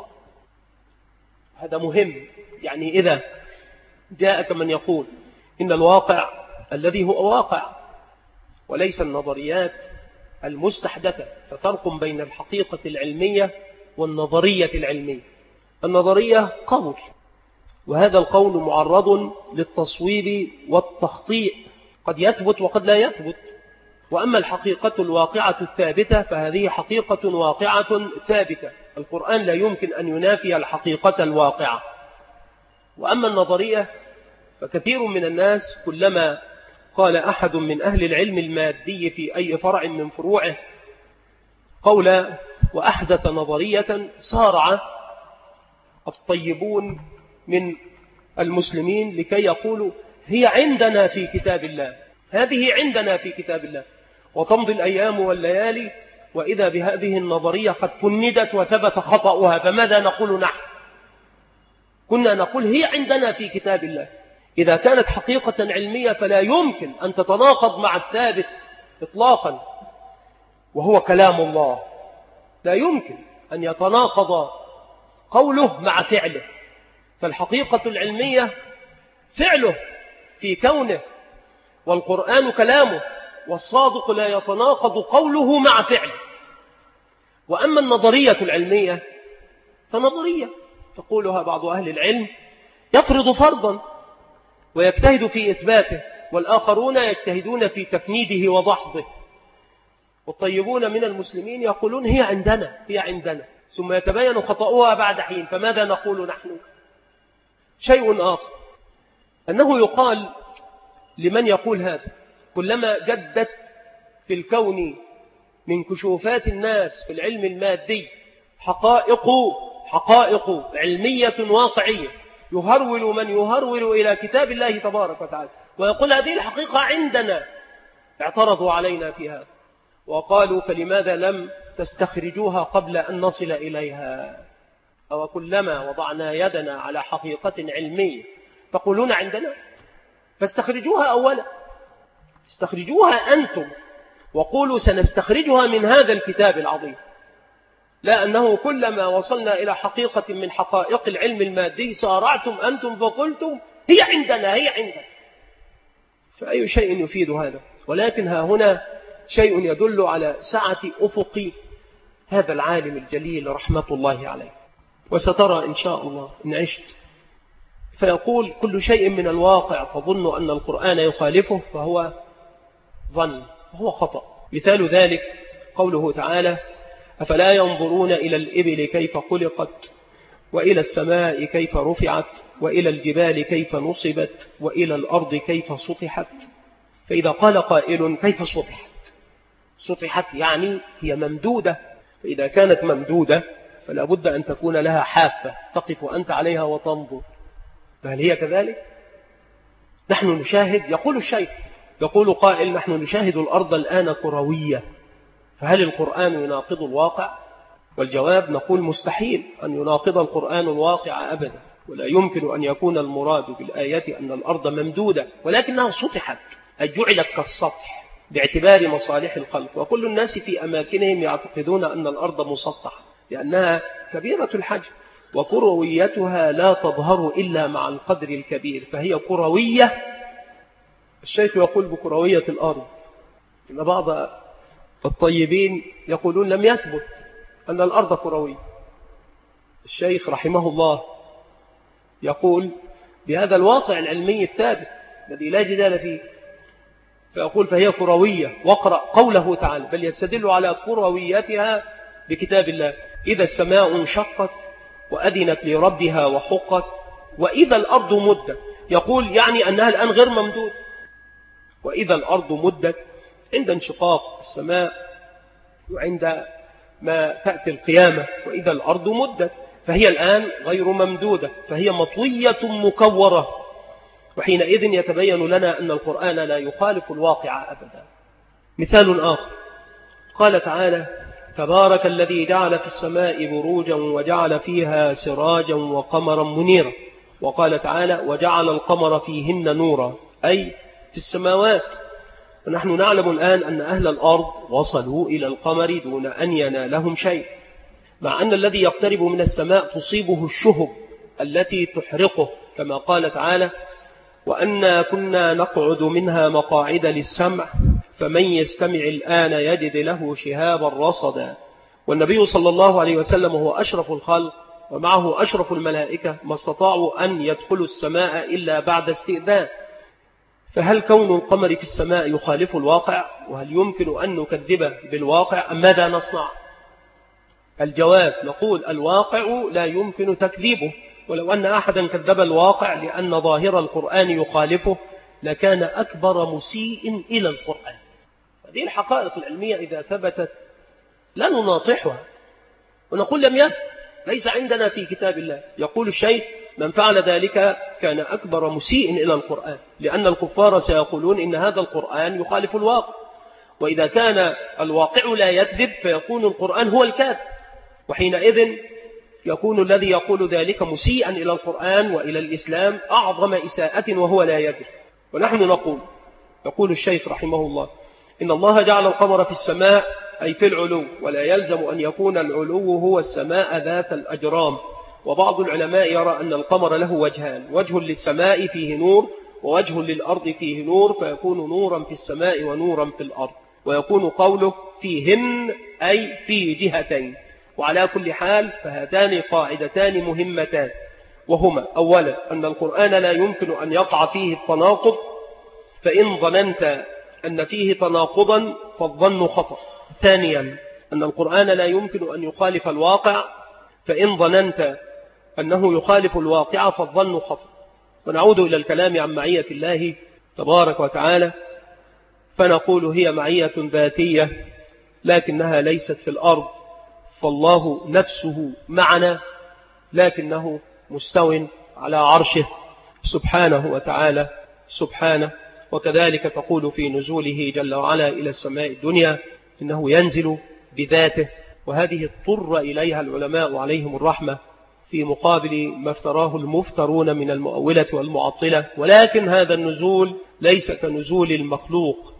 هذا مهم، يعني إذا جاءك من يقول إن الواقع الذي هو واقع وليس النظريات المستحدثة، ففرق بين الحقيقة العلمية والنظرية العلمية. النظرية قول، وهذا القول معرض للتصويب والتخطيء، قد يثبت وقد لا يثبت. وأما الحقيقة الواقعة الثابتة فهذه حقيقة واقعة ثابتة، القرآن لا يمكن أن ينافي الحقيقة الواقعة. وأما النظرية فكثير من الناس كلما قال أحد من أهل العلم المادي في أي فرع من فروعه قولا وأحدث نظرية، سارع الطيبون من المسلمين لكي يقولوا هي عندنا في كتاب الله، هذه عندنا في كتاب الله، وتمضي الأيام والليالي وإذا بهذه النظرية قد فندت وثبت خطأها، فماذا نقول نحن؟ كنا نقول هي عندنا في كتاب الله. إذا كانت حقيقة علمية فلا يمكن أن تتناقض مع الثابت إطلاقا، وهو كلام الله، لا يمكن أن يتناقض قوله مع فعله. فالحقيقة العلمية فعله في كونه، والقرآن كلامه، والصادق لا يتناقض قوله مع فعله. وأما النظرية العلمية فنظرية تقولها بعض أهل العلم يفرض فرضا ويجتهد في إثباته، والآخرون يجتهدون في تفنيده وضحضه. والطيبون من المسلمين يقولون هي عندنا، هي عندنا، ثم يتبين خطأها بعد حين، فماذا نقول نحن؟ شيء آخر أنه يقال لمن يقول هذا كلما جدت في الكون من كشوفات الناس في العلم المادي حقائق علمية واقعية، يهرول من يهرول إلى كتاب الله تبارك وتعالى ويقول هذه الحقيقة عندنا، اعترضوا علينا في هذا وقالوا فلماذا لم تستخرجوها قبل أن نصل إليها؟ أو كلما وضعنا يدنا على حقيقة علمية تقولون عندنا؟ فاستخرجوها أولا، استخرجوها أنتم وقولوا سنستخرجها من هذا الكتاب العظيم، لا أنه كلما وصلنا إلى حقيقة من حقائق العلم المادي سارعتم أنتم فقلتم هي عندنا، هي عندنا. فأي شيء يفيد هذا؟ ولكن ها هنا شيء يدل على سعة أفق هذا العالم الجليل رحمة الله عليه، وسترى إن شاء الله إن عشت. فيقول كل شيء من الواقع تظن أن القرآن يخالفه فهو ظن، وهو خطأ. مثال ذلك قوله تعالى أفلا ينظرون إلى الإبل كيف خلقت وإلى السماء كيف رفعت وإلى الجبال كيف نصبت وإلى الأرض كيف سطحت. فإذا قال قائل كيف سطحت؟ سطحت يعني هي ممدودة، فإذا كانت ممدودة فلا بد أن تكون لها حافة تقف أنت عليها وتنظر، فهل هي كذلك؟ نحن نشاهد، يقول الشيخ، يقول قائل نحن نشاهد الأرض الآن كروية، فهل القرآن يناقض الواقع؟ والجواب نقول مستحيل أن يناقض القرآن الواقع أبدا، ولا يمكن أن يكون المراد بالآية أن الأرض ممدودة ولكنها سطحت، أي جعلت كالسطح باعتبار مصالح الخلق. وكل الناس في أماكنهم يعتقدون أن الأرض مسطحة لأنها كبيرة الحجم، وكرويتها لا تظهر إلا مع القدر الكبير، فهي كروية. الشيخ يقول بكروية الأرض، إن بعض الطيبين يقولون لم يثبت أن الأرض كروية. الشيخ رحمه الله يقول بهذا الواقع العلمي الثابت الذي لا جدال فيه، فيقول فهي كروية. واقرأ قوله تعالى بل يستدل على كرويتها بكتاب الله إذا السماء انشقت وأذنت لربها وحقت وإذا الأرض مدت، يقول يعني أنها الآن غير ممدود. وإذا الأرض مدت عند انشقاق السماء وعند ما تأتي القيامة وإذا الأرض مدت، فهي الآن غير ممدودة، فهي مطوية مكورة، وحينئذ يتبين لنا أن القرآن لا يخالف الواقع أبدا. مثال آخر قال تعالى: تبارك الذي جعل في السماء بروجا وجعل فيها سراجا وقمرا منيرا. وقال تعالى: وجعل القمر فيهن نورا، أي في السماوات. ونحن نعلم الآن أن أهل الأرض وصلوا إلى القمر دون أن ينالهم شيء، مع أن الذي يقترب من السماء تصيبه الشهب التي تحرقه، كما قال تعالى: وأنا كنا نقعد منها مقاعد للسمع فمن يستمع الآن يجد له شهابا رصدا. والنبي صلى الله عليه وسلم هو أشرف الخلق ومعه أشرف الملائكة، ما استطاعوا أن يدخلوا السماء إلا بعد استئذان. فهل كون القمر في السماء يخالف الواقع؟ وهل يمكن أن نكذبه بالواقع أم ماذا نصنع؟ الجواب: نقول الواقع لا يمكن تكذيبه، ولو أن أحدا كذب الواقع لأن ظاهر القرآن يخالفه لكان أكبر مسيء إلى القرآن. هذه الحقائق العلمية إذا ثبتت لا نناطحها ونقول لم يثبت، ليس عندنا في كتاب الله. يقول الشيخ: من فعل ذلك كان أكبر مسيء إلى القرآن، لأن الكفار سيقولون إن هذا القرآن يخالف الواقع، وإذا كان الواقع لا يكذب فيكون القرآن هو الكاذب، وحينئذ يكون الذي يقول ذلك مسيئا إلى القرآن وإلى الإسلام أعظم إساءة وهو لا يدري. ونحن يقول الشيخ رحمه الله: إن الله جعل القمر في السماء أي في العلو، ولا يلزم أن يكون العلو هو السماء ذات الأجرام. وبعض العلماء يرى أن القمر له وجهان: وجه للسماء فيه نور، ووجه للأرض فيه نور، فيكون نورا في السماء ونورا في الأرض، ويكون قوله فيهن أي في جهتين. وعلى كل حال فهاتان قاعدتان مهمتان، وهما: أولا أن القرآن لا يمكن أن يقع فيه التناقض، فإن ظننت أن فيه تناقضا فالظن خطأ. ثانيا أن القرآن لا يمكن أن يخالف الواقع، فإن ظننت أنه يخالف الواقع فالظن خطأ. ونعود إلى الكلام عن معية الله تبارك وتعالى، فنقول هي معية ذاتية لكنها ليست في الأرض، فالله نفسه معنا لكنه مستو على عرشه سبحانه وتعالى سبحانه. وكذلك تقول في نزوله جل وعلا إلى السماء الدنيا إنه ينزل بذاته، وهذه اضطر إليها العلماء عليهم الرحمة في مقابل ما افتراه المفترون من المؤولة والمعطلة، ولكن هذا النزول ليس كنزول المخلوق.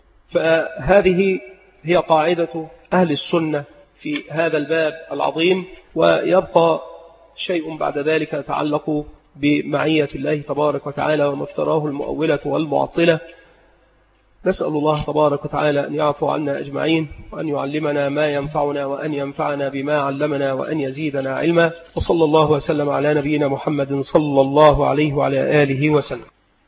فهذه هي قاعدة أهل السنة في هذا الباب العظيم. ويبقى شيء بعد ذلك يتعلق بمعية الله تبارك وتعالى وما افتراه المؤولة والمعطلة. نسأل الله تبارك وتعالى أن يعفو عنا أجمعين، وأن يعلمنا ما ينفعنا، وأن ينفعنا بما علمنا، وأن يزيدنا علما. وصلى الله وسلم على نبينا محمد صلى الله عليه وعلى آله وسلم.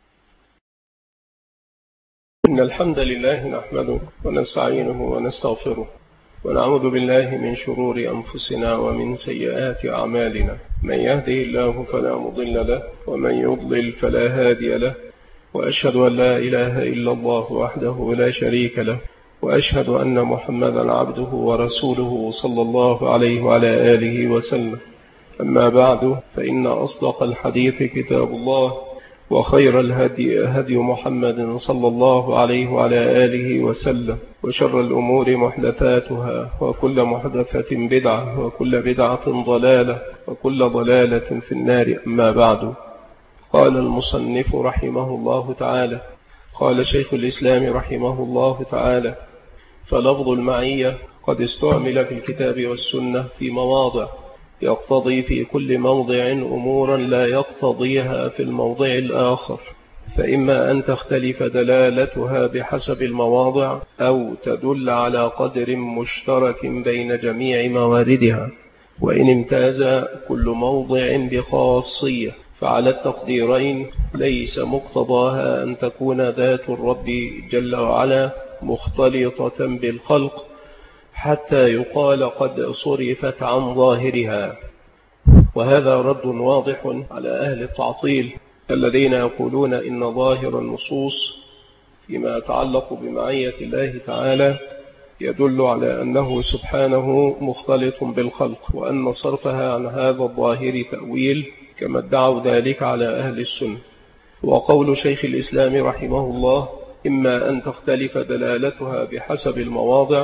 إن الحمد لله نحمده ونستعينه ونستغفره، ونعوذ بالله من شرور أنفسنا ومن سيئات أعمالنا. من يهده الله فلا مضل له، ومن يضلل فلا هادي له. وأشهد أن لا إله إلا الله وحده لا شريك له، وأشهد أن محمدا عبده ورسوله صلى الله عليه وعلى آله وسلم. أما بعد، فإن أصدق الحديث كتاب الله، وخير الهدي هدي محمد صلى الله عليه وعلى آله وسلم، وشر الأمور محدثاتها، وكل محدثة بدعة، وكل بدعة ضلالة، وكل ضلالة في النار. أما بعد، قال المصنف رحمه الله تعالى: قال شيخ الإسلام رحمه الله تعالى: فلفظ المعية قد استعمل في الكتاب والسنة في مواضع يقتضي في كل موضع أمورا لا يقتضيها في الموضع الآخر، فإما أن تختلف دلالتها بحسب المواضع، أو تدل على قدر مشترك بين جميع مواردها. وإن امتاز كل موضع بخاصية فعلى التقديرين ليس مقتضاها أن تكون ذات الرب جل وعلا مختلطة بالخلق حتى يقال قد صرفت عن ظاهرها. وهذا رد واضح على أهل التعطيل الذين يقولون إن ظاهر النصوص فيما يتعلق بمعية الله تعالى يدل على أنه سبحانه مختلط بالخلق، وأن صرفها عن هذا الظاهر تأويل كما ادعوا ذلك على أهل السنة. وقول شيخ الإسلام رحمه الله: إما أن تختلف دلالتها بحسب المواضع،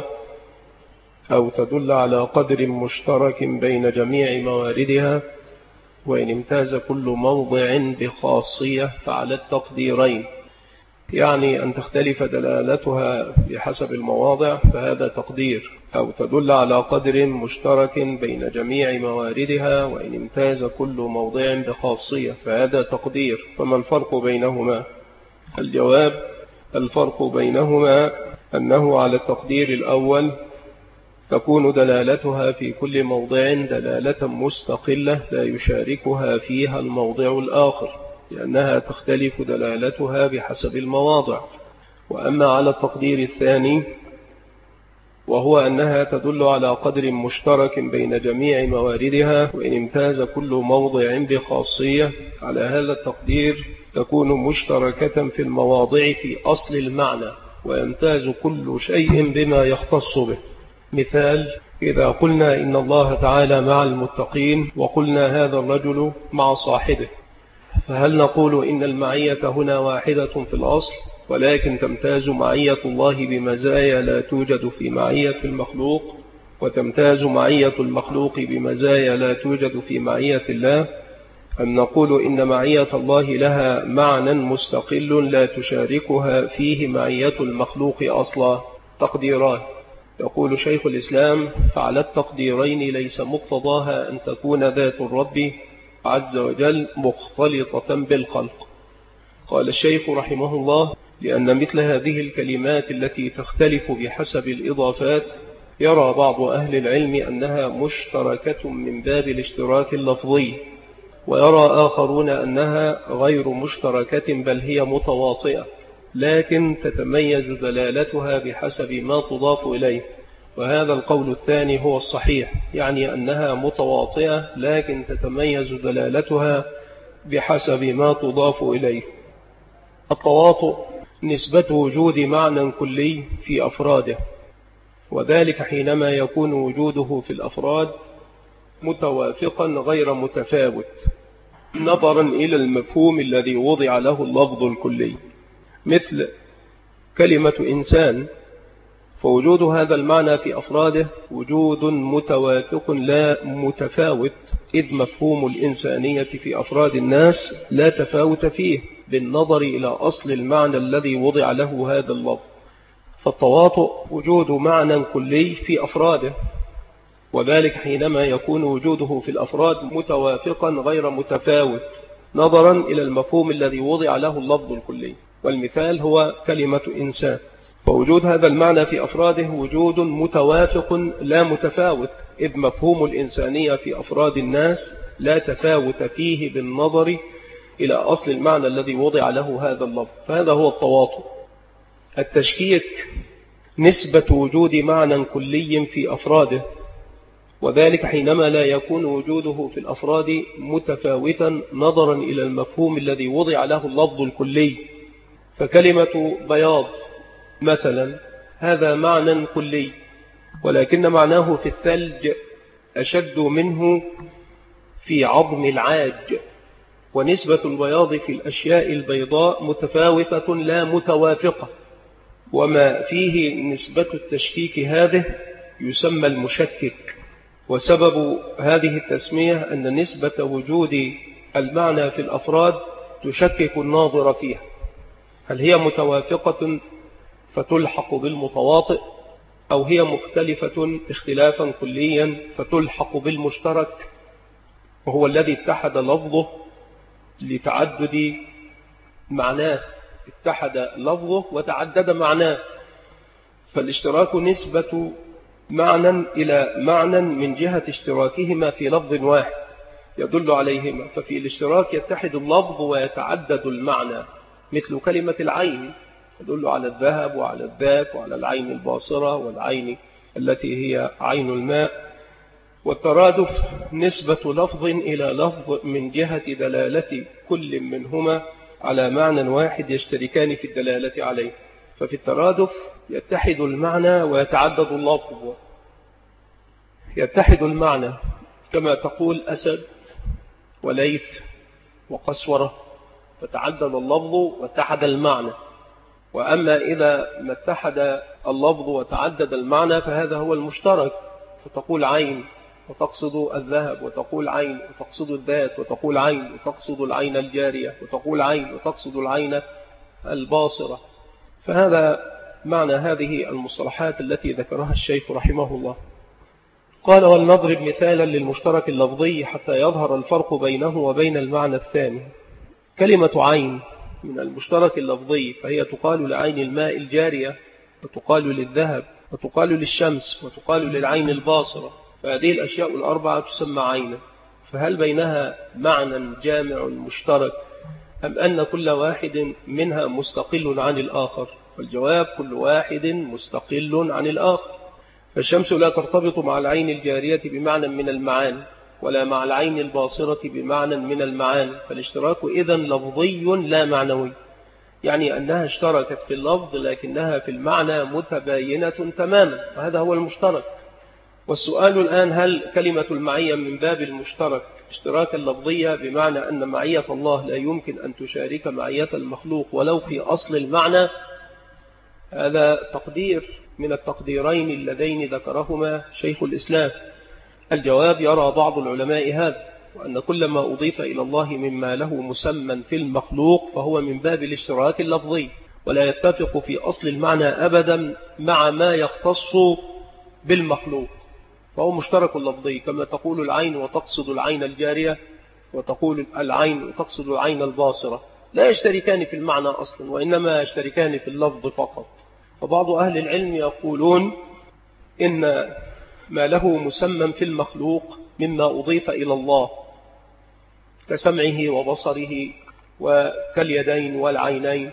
أو تدل على قدر مشترك بين جميع مواردها، وإن امتاز كل موضع بخاصية فعلى التقديرين. يعني أن تختلف دلالتها بحسب المواضع فهذا تقدير، أو تدل على قدر مشترك بين جميع مواردها، وإن امتاز كل موضع بخاصية فهذا تقدير. فما الفرق بينهما؟ الجواب: الفرق بينهما أنه على التقدير الأول تكون دلالتها في كل موضع دلالة مستقلة لا يشاركها فيها الموضع الآخر، لأنها تختلف دلالتها بحسب المواضع. وأما على التقدير الثاني وهو أنها تدل على قدر مشترك بين جميع مواردها، وإن امتاز كل موضع بخاصية، على هذا التقدير تكون مشتركة في المواضع في أصل المعنى، ويمتاز كل شيء بما يختص به. مثال: إذا قلنا إن الله تعالى مع المتقين، وقلنا هذا الرجل مع صاحبه، فهل نقول إن المعية هنا واحدة في الأصل، ولكن تمتاز معية الله بمزايا لا توجد في معية المخلوق، وتمتاز معية المخلوق بمزايا لا توجد في معية الله؟ أم نقول إن معية الله لها معنى مستقل لا تشاركها فيه معية المخلوق أصلا؟ تقديران. يقول شيخ الإسلام: فعلى التقديرين ليس مقتضاها أن تكون ذات الرب عز وجل مختلطة بالخلق. قال الشيخ رحمه الله: لأن مثل هذه الكلمات التي تختلف بحسب الإضافات يرى بعض أهل العلم أنها مشتركة من باب الاشتراك اللفظي، ويرى آخرون أنها غير مشتركة بل هي متواطئة، لكن تتميز دلالتها بحسب ما تضاف إليه. وهذا القول الثاني هو الصحيح، يعني أنها متواطئة لكن تتميز دلالتها بحسب ما تضاف إليه. التواطؤ نسبة وجود معنى كلي في أفراده، وذلك حينما يكون وجوده في الأفراد متوافقا غير متفاوت نظرا إلى المفهوم الذي وضع له اللفظ الكلي. مثل كلمة إنسان، فوجود هذا المعنى في أفراده وجود متوافق لا متفاوت، إذ مفهوم الإنسانية في أفراد الناس لا تفاوت فيه بالنظر إلى أصل المعنى الذي وضع له هذا اللفظ. فالتواطؤ وجود معنى كلي في أفراده، وذلك حينما يكون وجوده في الأفراد متوافقا غير متفاوت نظرا إلى المفهوم الذي وضع له اللفظ الكلي. والمثال هو كلمة إنسان، فوجود هذا المعنى في أفراده وجود متوافق لا متفاوت، إذ مفهوم الإنسانية في أفراد الناس لا تفاوت فيه بالنظر إلى أصل المعنى الذي وضع له هذا اللفظ. فهذا هو التواطؤ. التشكيك نسبة وجود معنى كلي في أفراده، وذلك حينما لا يكون وجوده في الأفراد متفاوتا نظرا إلى المفهوم الذي وضع له اللفظ الكلي. فكلمة بياض مثلا هذا معنى كلي، ولكن معناه في الثلج أشد منه في عظم العاج، ونسبة البياض في الأشياء البيضاء متفاوتة لا متوافقة، وما فيه نسبة التشكيك هذه يسمى المشكك. وسبب هذه التسمية أن نسبة وجود المعنى في الأفراد تشكك الناظر فيها، هل هي متوافقة فتلحق بالمتواطئ، أو هي مختلفة اختلافا كليا فتلحق بالمشترك، وهو الذي اتحد لفظه لتعدد معناه، اتحد لفظه وتعدد معناه. فالاشتراك نسبة معنى إلى معنى من جهة اشتراكهما في لفظ واحد يدل عليهما، ففي الاشتراك يتحد اللفظ ويتعدد المعنى. مثل كلمة العين تدل على الذهب وعلى الذات وعلى العين الباصرة والعين التي هي عين الماء. والترادف نسبة لفظ إلى لفظ من جهة دلالة كل منهما على معنى واحد يشتركان في الدلالة عليه. ففي الترادف يتحد المعنى ويتعدد اللفظ. يتحد المعنى كما تقول أسد وليث وقسورة، فتعدد اللفظ واتحد المعنى. وأما إذا ما اتحد اللفظ وتعدد المعنى فهذا هو المشترك، فتقول عين وتقصد الذهب، وتقول عين وتقصد الذات، وتقول عين وتقصد العين الجارية، وتقول عين وتقصد العين الباصرة. فهذا معنى هذه المصطلحات التي ذكرها الشيخ رحمه الله. قال: ولنضرب مثالا للمشترك اللفظي حتى يظهر الفرق بينه وبين المعنى الثاني. كلمة عين من المشترك اللفظي، فهي تقال لعين الماء الجارية، وتقال للذهب، وتقال للشمس، وتقال للعين الباصرة. فهذه الأشياء الأربعة تسمى عينا. فهل بينها معنى جامع مشترك، أم أن كل واحد منها مستقل عن الآخر؟ والجواب: كل واحد مستقل عن الآخر. فالشمس لا ترتبط مع العين الجارية بمعنى من المعاني، ولا مع العين الباصرة بمعنى من المعاني، فالاشتراك إذن لفظي لا معنوي، يعني أنها اشتركت في اللفظ لكنها في المعنى متباينة تماما، وهذا هو المشترك. والسؤال الآن: هل كلمة المعية من باب المشترك اشتراكا لفظيا، بمعنى أن معية الله لا يمكن أن تشارك معية المخلوق ولو في أصل المعنى؟ هذا تقدير من التقديرين اللذين ذكرهما شيخ الإسلام. الجواب: يرى بعض العلماء هذا، وأن كل ما أضيف إلى الله مما له مسمى في المخلوق فهو من باب الاشتراك اللفظي، ولا يتفق في أصل المعنى أبدا مع ما يختص بالمخلوق، فهو مشترك لفظي. كما تقول العين وتقصد العين الجارية، وتقول العين وتقصد العين الباصرة، لا يشتركان في المعنى أصلا، وإنما يشتركان في اللفظ فقط. فبعض أهل العلم يقولون إن ما له مسمى في المخلوق مما أضيف إلى الله كسمعه وبصره وكاليدين والعينين،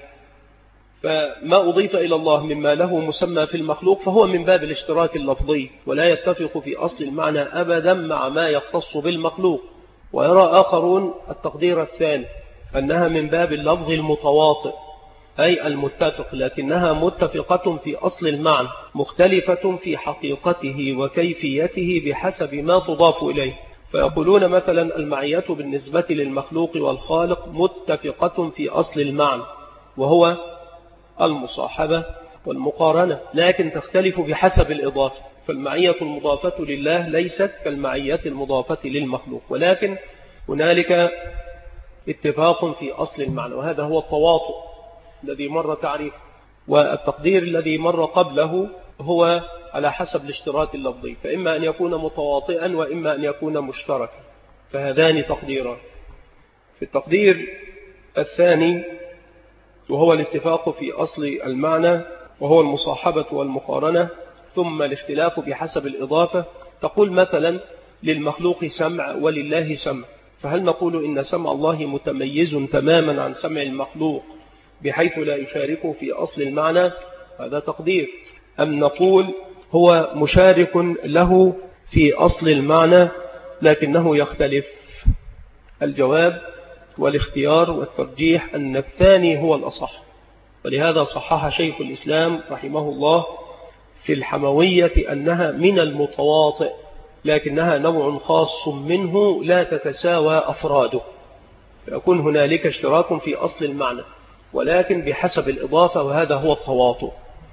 فما أضيف إلى الله مما له مسمى في المخلوق فهو من باب الاشتراك اللفظي، ولا يتفق في أصل المعنى أبدا مع ما يختص بالمخلوق. ويرى آخرون التقدير الثاني، أنها من باب اللفظ المتواطئ، أي المتفق، لكنها متفقة في أصل المعنى، مختلفة في حقيقته وكيفيته بحسب ما تضاف إليه. فيقولون مثلا: المعية بالنسبة للمخلوق والخالق متفقة في أصل المعنى، وهو المصاحبة والمقارنة، لكن تختلف بحسب الإضافة. فالمعية المضافة لله ليست كالمعية المضافة للمخلوق، ولكن هنالك اتفاق في أصل المعنى، وهذا هو التواطؤ الذي مر تعريفه. والتقدير الذي مر قبله هو على حسب الاشتراك اللفظي، فإما أن يكون متواطئا وإما أن يكون مشتركا، فهذان تقديران. في التقدير الثاني، وهو الاتفاق في أصل المعنى، وهو المصاحبة والمقارنة، ثم الاختلاف بحسب الإضافة. تقول مثلا: للمخلوق سمع ولله سمع، فهل نقول إن سمع الله متميز تماما عن سمع المخلوق بحيث لا يشاركه في أصل المعنى؟ هذا تقدير. أم نقول هو مشارك له في أصل المعنى لكنه يختلف؟ الجواب والاختيار والترجيح أن الثاني هو الأصح. ولهذا صحح شيخ الإسلام رحمه الله في الحموية أنها من المتواطئ، لكنها نوع خاص منه لا تتساوى أفراده، فيكون هنالك اشتراك في أصل المعنى ولكن بحسب الإضافة، وهذا هو التواطؤ.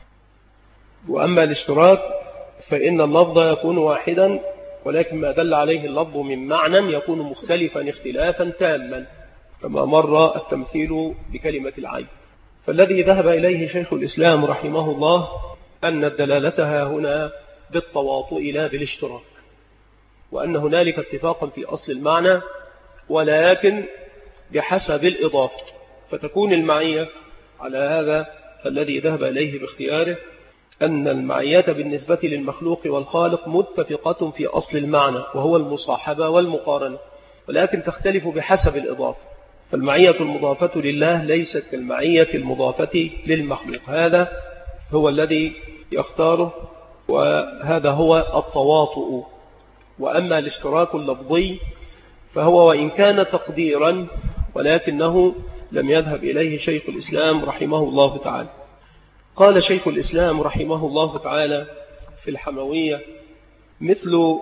وأما الاشتراك فإن اللفظ يكون واحدا، ولكن ما دل عليه اللفظ من معنى يكون مختلفا اختلافا تاما، كما مر التمثيل بكلمة العين. فالذي ذهب إليه شيخ الإسلام رحمه الله أن الدلالتها هنا بالتواطؤ لا بالاشتراك، وأن هنالك اتفاقا في أصل المعنى ولكن بحسب الإضافة، فتكون المعية على هذا الذي ذهب إليه باختياره أن المعية بالنسبة للمخلوق والخالق متفقة في أصل المعنى، وهو المصاحبة والمقارنة، ولكن تختلف بحسب الإضافة. فالمعية المضافة لله ليست كالمعية المضافة للمخلوق، هذا هو الذي يختاره، وهذا هو التواطؤ. وأما الاشتراك اللفظي فهو وإن كان تقديرا ولكنه لم يذهب إليه شيخ الإسلام رحمه الله تعالى. قال شيخ الإسلام رحمه الله تعالى في الحموية: مثل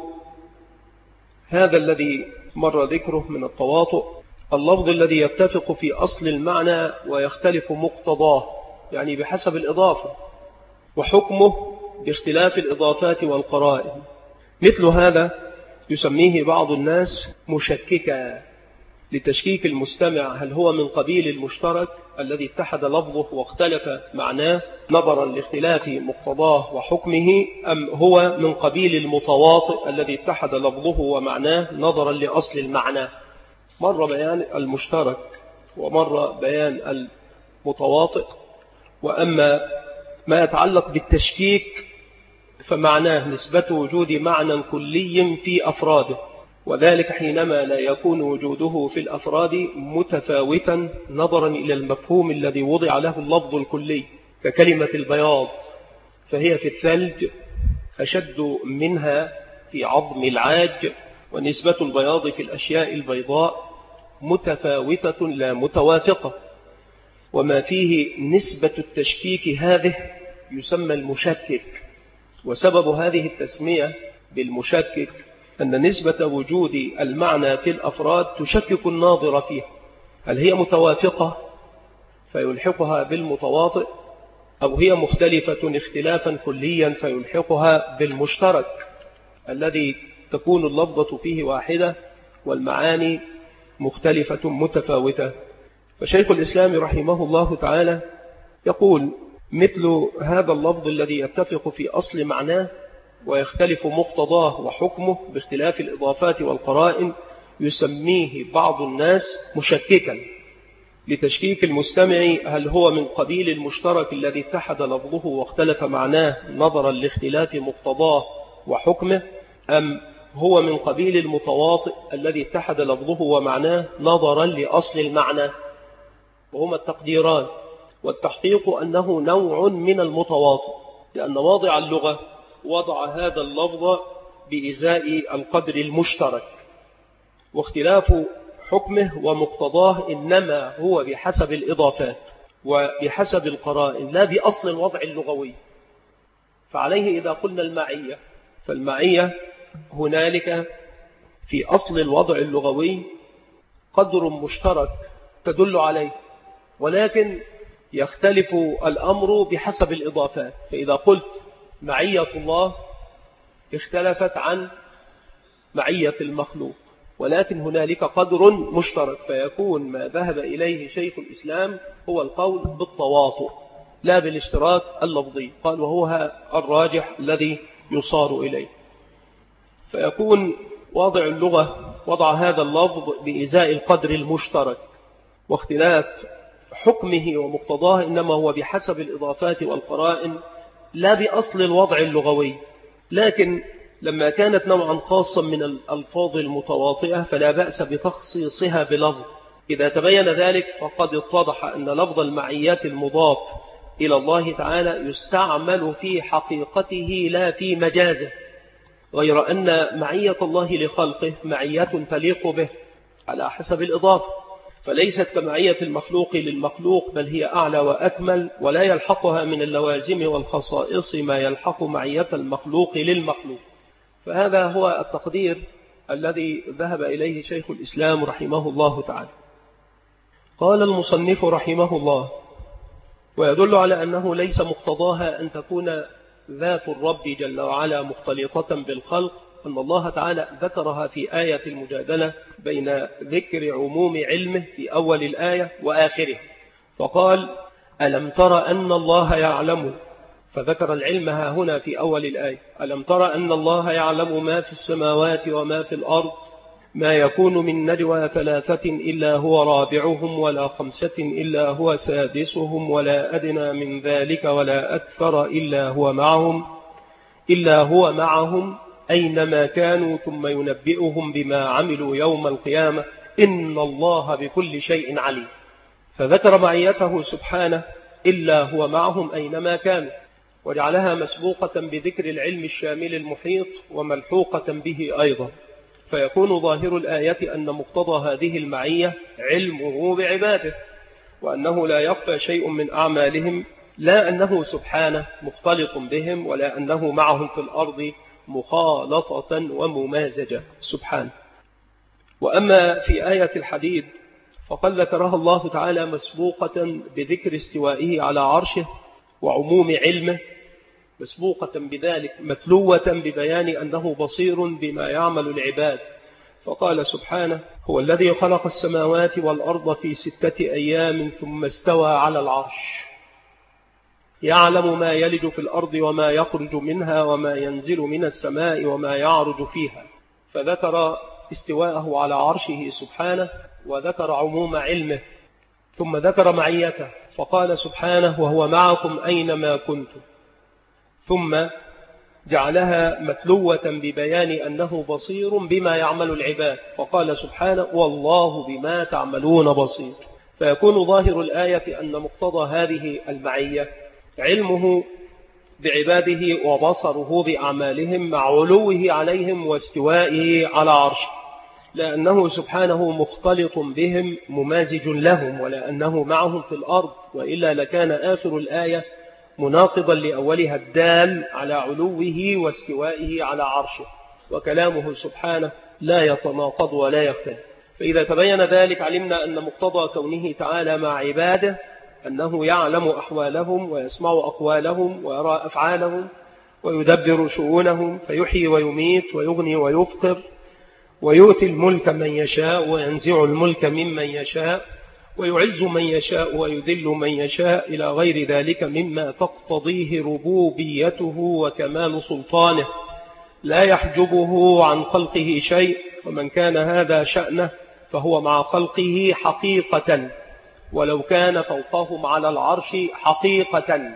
هذا الذي مر ذكره من التواطؤ اللفظ الذي يتفق في أصل المعنى ويختلف مقتضاه، يعني بحسب الإضافة، وحكمه باختلاف الإضافات والقرائن. مثل هذا يسميه بعض الناس مشككا، لتشكيك المستمع هل هو من قبيل المشترك الذي اتحد لفظه واختلف معناه نظرا لاختلاف مقتضاه وحكمه، أم هو من قبيل المتواطئ الذي اتحد لفظه ومعناه نظرا لأصل المعنى. مر بيان المشترك ومر بيان المتواطئ. وأما ما يتعلق بالتشكيك فمعناه نسبة وجود معنى كلي في أفراده، وذلك حينما لا يكون وجوده في الأفراد متفاوتا نظرا إلى المفهوم الذي وضع له اللفظ الكلي، ككلمة البياض فهي في الثلج أشد منها في عظم العاج، ونسبة البياض في الأشياء البيضاء متفاوتة لا متوافقة. وما فيه نسبة التشكيك هذه يسمى المشكك. وسبب هذه التسمية بالمشكك أن نسبة وجود المعنى في الأفراد تشكك الناظر فيها، هل هي متوافقة فيلحقها بالمتواطئ، أو هي مختلفة اختلافا كليا فيلحقها بالمشترك الذي تكون اللفظة فيه واحدة والمعاني مختلفة متفاوتة. فشيخ الإسلام رحمه الله تعالى يقول: مثل هذا اللفظ الذي يتفق في أصل معناه ويختلف مقتضاه وحكمه باختلاف الإضافات والقرائن يسميه بعض الناس مشككا، لتشكيك المستمع هل هو من قبيل المشترك الذي اتحد لفظه واختلف معناه نظرا لاختلاف مقتضاه وحكمه، أم هو من قبيل المتواطئ الذي اتحد لفظه ومعناه نظرا لأصل المعنى. وهما التقديران، والتحقيق أنه نوع من المتواطئ، لأن واضع اللغة وضع هذا اللفظ بإزاء القدر المشترك، واختلاف حكمه ومقتضاه إنما هو بحسب الإضافات وبحسب القرائن لا بأصل الوضع اللغوي. فعليه إذا قلنا المعية، فالمعية هنالك في أصل الوضع اللغوي قدر مشترك تدل عليه، ولكن يختلف الأمر بحسب الإضافات. فإذا قلت معية الله اختلفت عن معية المخلوق، ولكن هنالك قدر مشترك، فيكون ما ذهب إليه شيخ الإسلام هو القول بالتواطؤ لا بالاشتراك اللفظي. قال وهو الراجح الذي يصار إليه. فيكون واضع اللغة وضع هذا اللفظ بإزاء القدر المشترك، واختلاف حكمه ومقتضاه إنما هو بحسب الإضافات والقرائن لا بأصل الوضع اللغوي. لكن لما كانت نوعا خاصا من الألفاظ المتواطئة فلا بأس بتخصيصها بلفظ. إذا تبين ذلك فقد اتضح أن لفظ المعيات المضاف إلى الله تعالى يستعمل في حقيقته لا في مجازه، غير أن معية الله لخلقه معية تليق به على حسب الإضافة، فليست كمعية المخلوق للمخلوق، بل هي أعلى وأكمل، ولا يلحقها من اللوازم والخصائص ما يلحق معية المخلوق للمخلوق. فهذا هو التقدير الذي ذهب إليه شيخ الإسلام رحمه الله تعالى. قال المصنف رحمه الله: ويدل على أنه ليس مقتضاها أن تكون ذات الرب جل وعلا مختلطة بالخلق، أن الله تعالى ذكرها في آية المجادلة بين ذكر عموم علمه في أول الآية وآخره، فقال: ألم تر أن الله يعلم، فذكر العلم ها هنا في أول الآية. ألم تر أن الله يعلم ما في السماوات وما في الأرض، ما يكون من نجوى 3 إلا هو رابعهم ولا 5 إلا هو سادسهم ولا أدنى من ذلك ولا أكثر إلا هو معهم أينما كانوا ثم ينبئهم بما عملوا يوم القيامة إن الله بكل شيء عليم. فذكر معيته سبحانه إلا هو معهم أينما كانوا، وجعلها مسبوقة بذكر العلم الشامل المحيط وملحوقة به أيضا، فيكون ظاهر الآية أن مقتضى هذه المعية علمه بعباده، وأنه لا يخفى شيء من أعمالهم لا أنه سبحانه مختلط بهم ولا أنه معهم في الأرض مخالطة وممازجة سبحانه. وأما في آية الحديد فقد ذكرها الله تعالى مسبوقة بذكر استوائه على عرشه وعموم علمه، مسبوقة بذلك متلوة ببيان أنه بصير بما يعمل العباد. فقال سبحانه: هو الذي خلق السماوات والأرض في 6 أيام ثم استوى على العرش يعلم ما يلج في الأرض وما يخرج منها وما ينزل من السماء وما يعرج فيها. فذكر استواءه على عرشه سبحانه وذكر عموم علمه، ثم ذكر معيته فقال سبحانه: وهو معكم أينما كنتم، ثم جعلها متلوة ببيان أنه بصير بما يعمل العباد، فقال سبحانه: والله بما تعملون بصير. فيكون ظاهر الآية أن مقتضى هذه المعية علمه بعباده وبصره بأعمالهم مع علوه عليهم واستوائه على عرشه، لأنه سبحانه مختلط بهم ممازج لهم ولا أنه معهم في الأرض، وإلا لكان آخر الآية مناقضا لأولها الدال على علوه واستوائه على عرشه، وكلامه سبحانه لا يتناقض ولا يختلف. فإذا تبين ذلك علمنا أن مقتضى كونه تعالى مع عباده أنه يعلم أحوالهم ويسمع أقوالهم ويرى أفعالهم ويدبر شؤونهم، فيحيي ويميت ويغني ويفقر ويؤتي الملك من يشاء وينزع الملك ممن يشاء ويعز من يشاء ويذل من يشاء إلى غير ذلك مما تقتضيه ربوبيته وكمال سلطانه، لا يحجبه عن خلقه شيء. ومن كان هذا شأنه فهو مع خلقه حقيقة، ولو كان فوقهم على العرش حقيقة.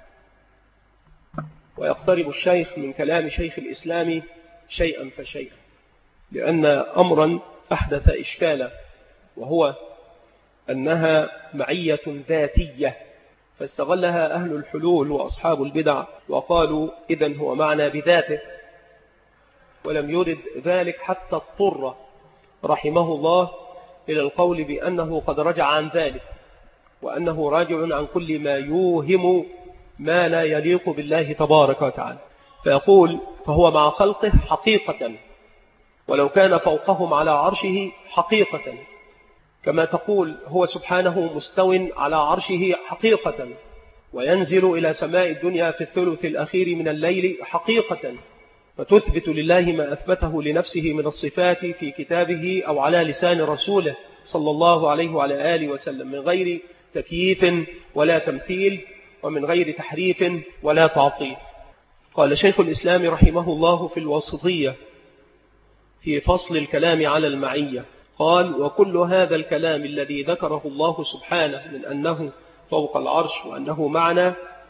ويقترب الشيخ من كلام شيخ الإسلام شيئا فشيئا، لأن أمرا أحدث إشكالا، وهو أنها معية ذاتية، فاستغلها أهل الحلول وأصحاب البدع وقالوا إذن هو معنى بذاته، ولم يرد ذلك حتى اضطر رحمه الله إلى القول بأنه قد رجع عن ذلك، وأنه راجع عن كل ما يوهم ما لا يليق بالله تبارك وتعالى. فيقول: فهو مع خلقه حقيقة، ولو كان فوقهم على عرشه حقيقة، كما تقول هو سبحانه مستو على عرشه حقيقة، وينزل إلى سماء الدنيا في الثلث الأخير من الليل حقيقة، فتثبت لله ما أثبته لنفسه من الصفات في كتابه أو على لسان رسوله صلى الله عليه وعلى آله وسلم، من غير تكييف ولا تمثيل ومن غير تحريف ولا تعطيل. قال شيخ الإسلام رحمه الله في الوسطية في فصل الكلام على المعية، قال: وكل هذا الكلام الذي ذكره الله سبحانه من أنه فوق العرش وأنه معنا،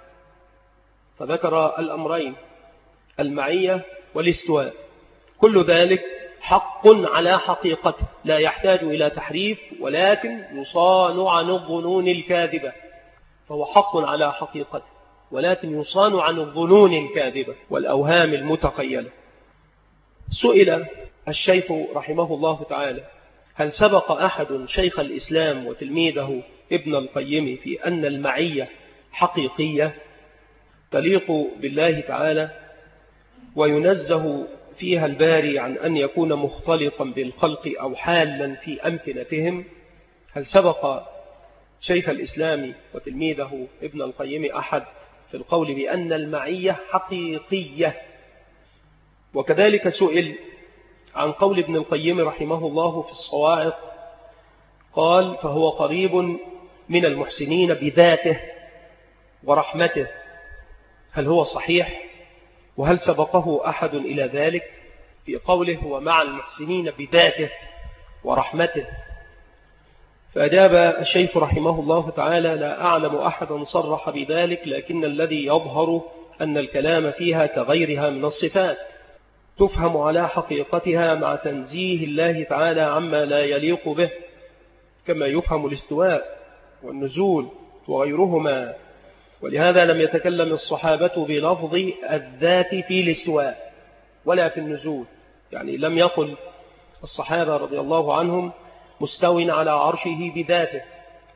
فذكر الأمرين المعية والاستواء، كل ذلك حق على حقيقته لا يحتاج إلى تحريف، ولكن يصان عن الظنون الكاذبة. فهو حق على حقيقته ولكن يصان عن الظنون الكاذبة والأوهام المتخيلة. سئل الشيخ رحمه الله تعالى: هل سبق أحد شيخ الإسلام وتلميذه ابن القيم في أن المعية حقيقية تليق بالله تعالى وينزه فيها الباري عن أن يكون مختلطا بالخلق أو حالا في أمكنتهم؟ هل سبق شيخ الإسلام وتلميذه ابن القيم أحد في القول بأن المعية حقيقية؟ وكذلك سئل عن قول ابن القيم رحمه الله في الصواعق، قال: فهو قريب من المحسنين بذاته ورحمته. هل هو صحيح؟ وهل سبقه أحد إلى ذلك في قوله هو مع المحسنين بذاته ورحمته؟ فأجاب الشيخ رحمه الله تعالى: لا أعلم أحدا صرح بذلك، لكن الذي يظهر أن الكلام فيها كغيرها من الصفات تفهم على حقيقتها مع تنزيه الله تعالى عما لا يليق به، كما يفهم الاستواء والنزول وغيرهما. ولهذا لم يتكلم الصحابة بلفظ الذات في الاستواء ولا في النزول، يعني لم يقل الصحابة رضي الله عنهم مستو على عرشه بذاته،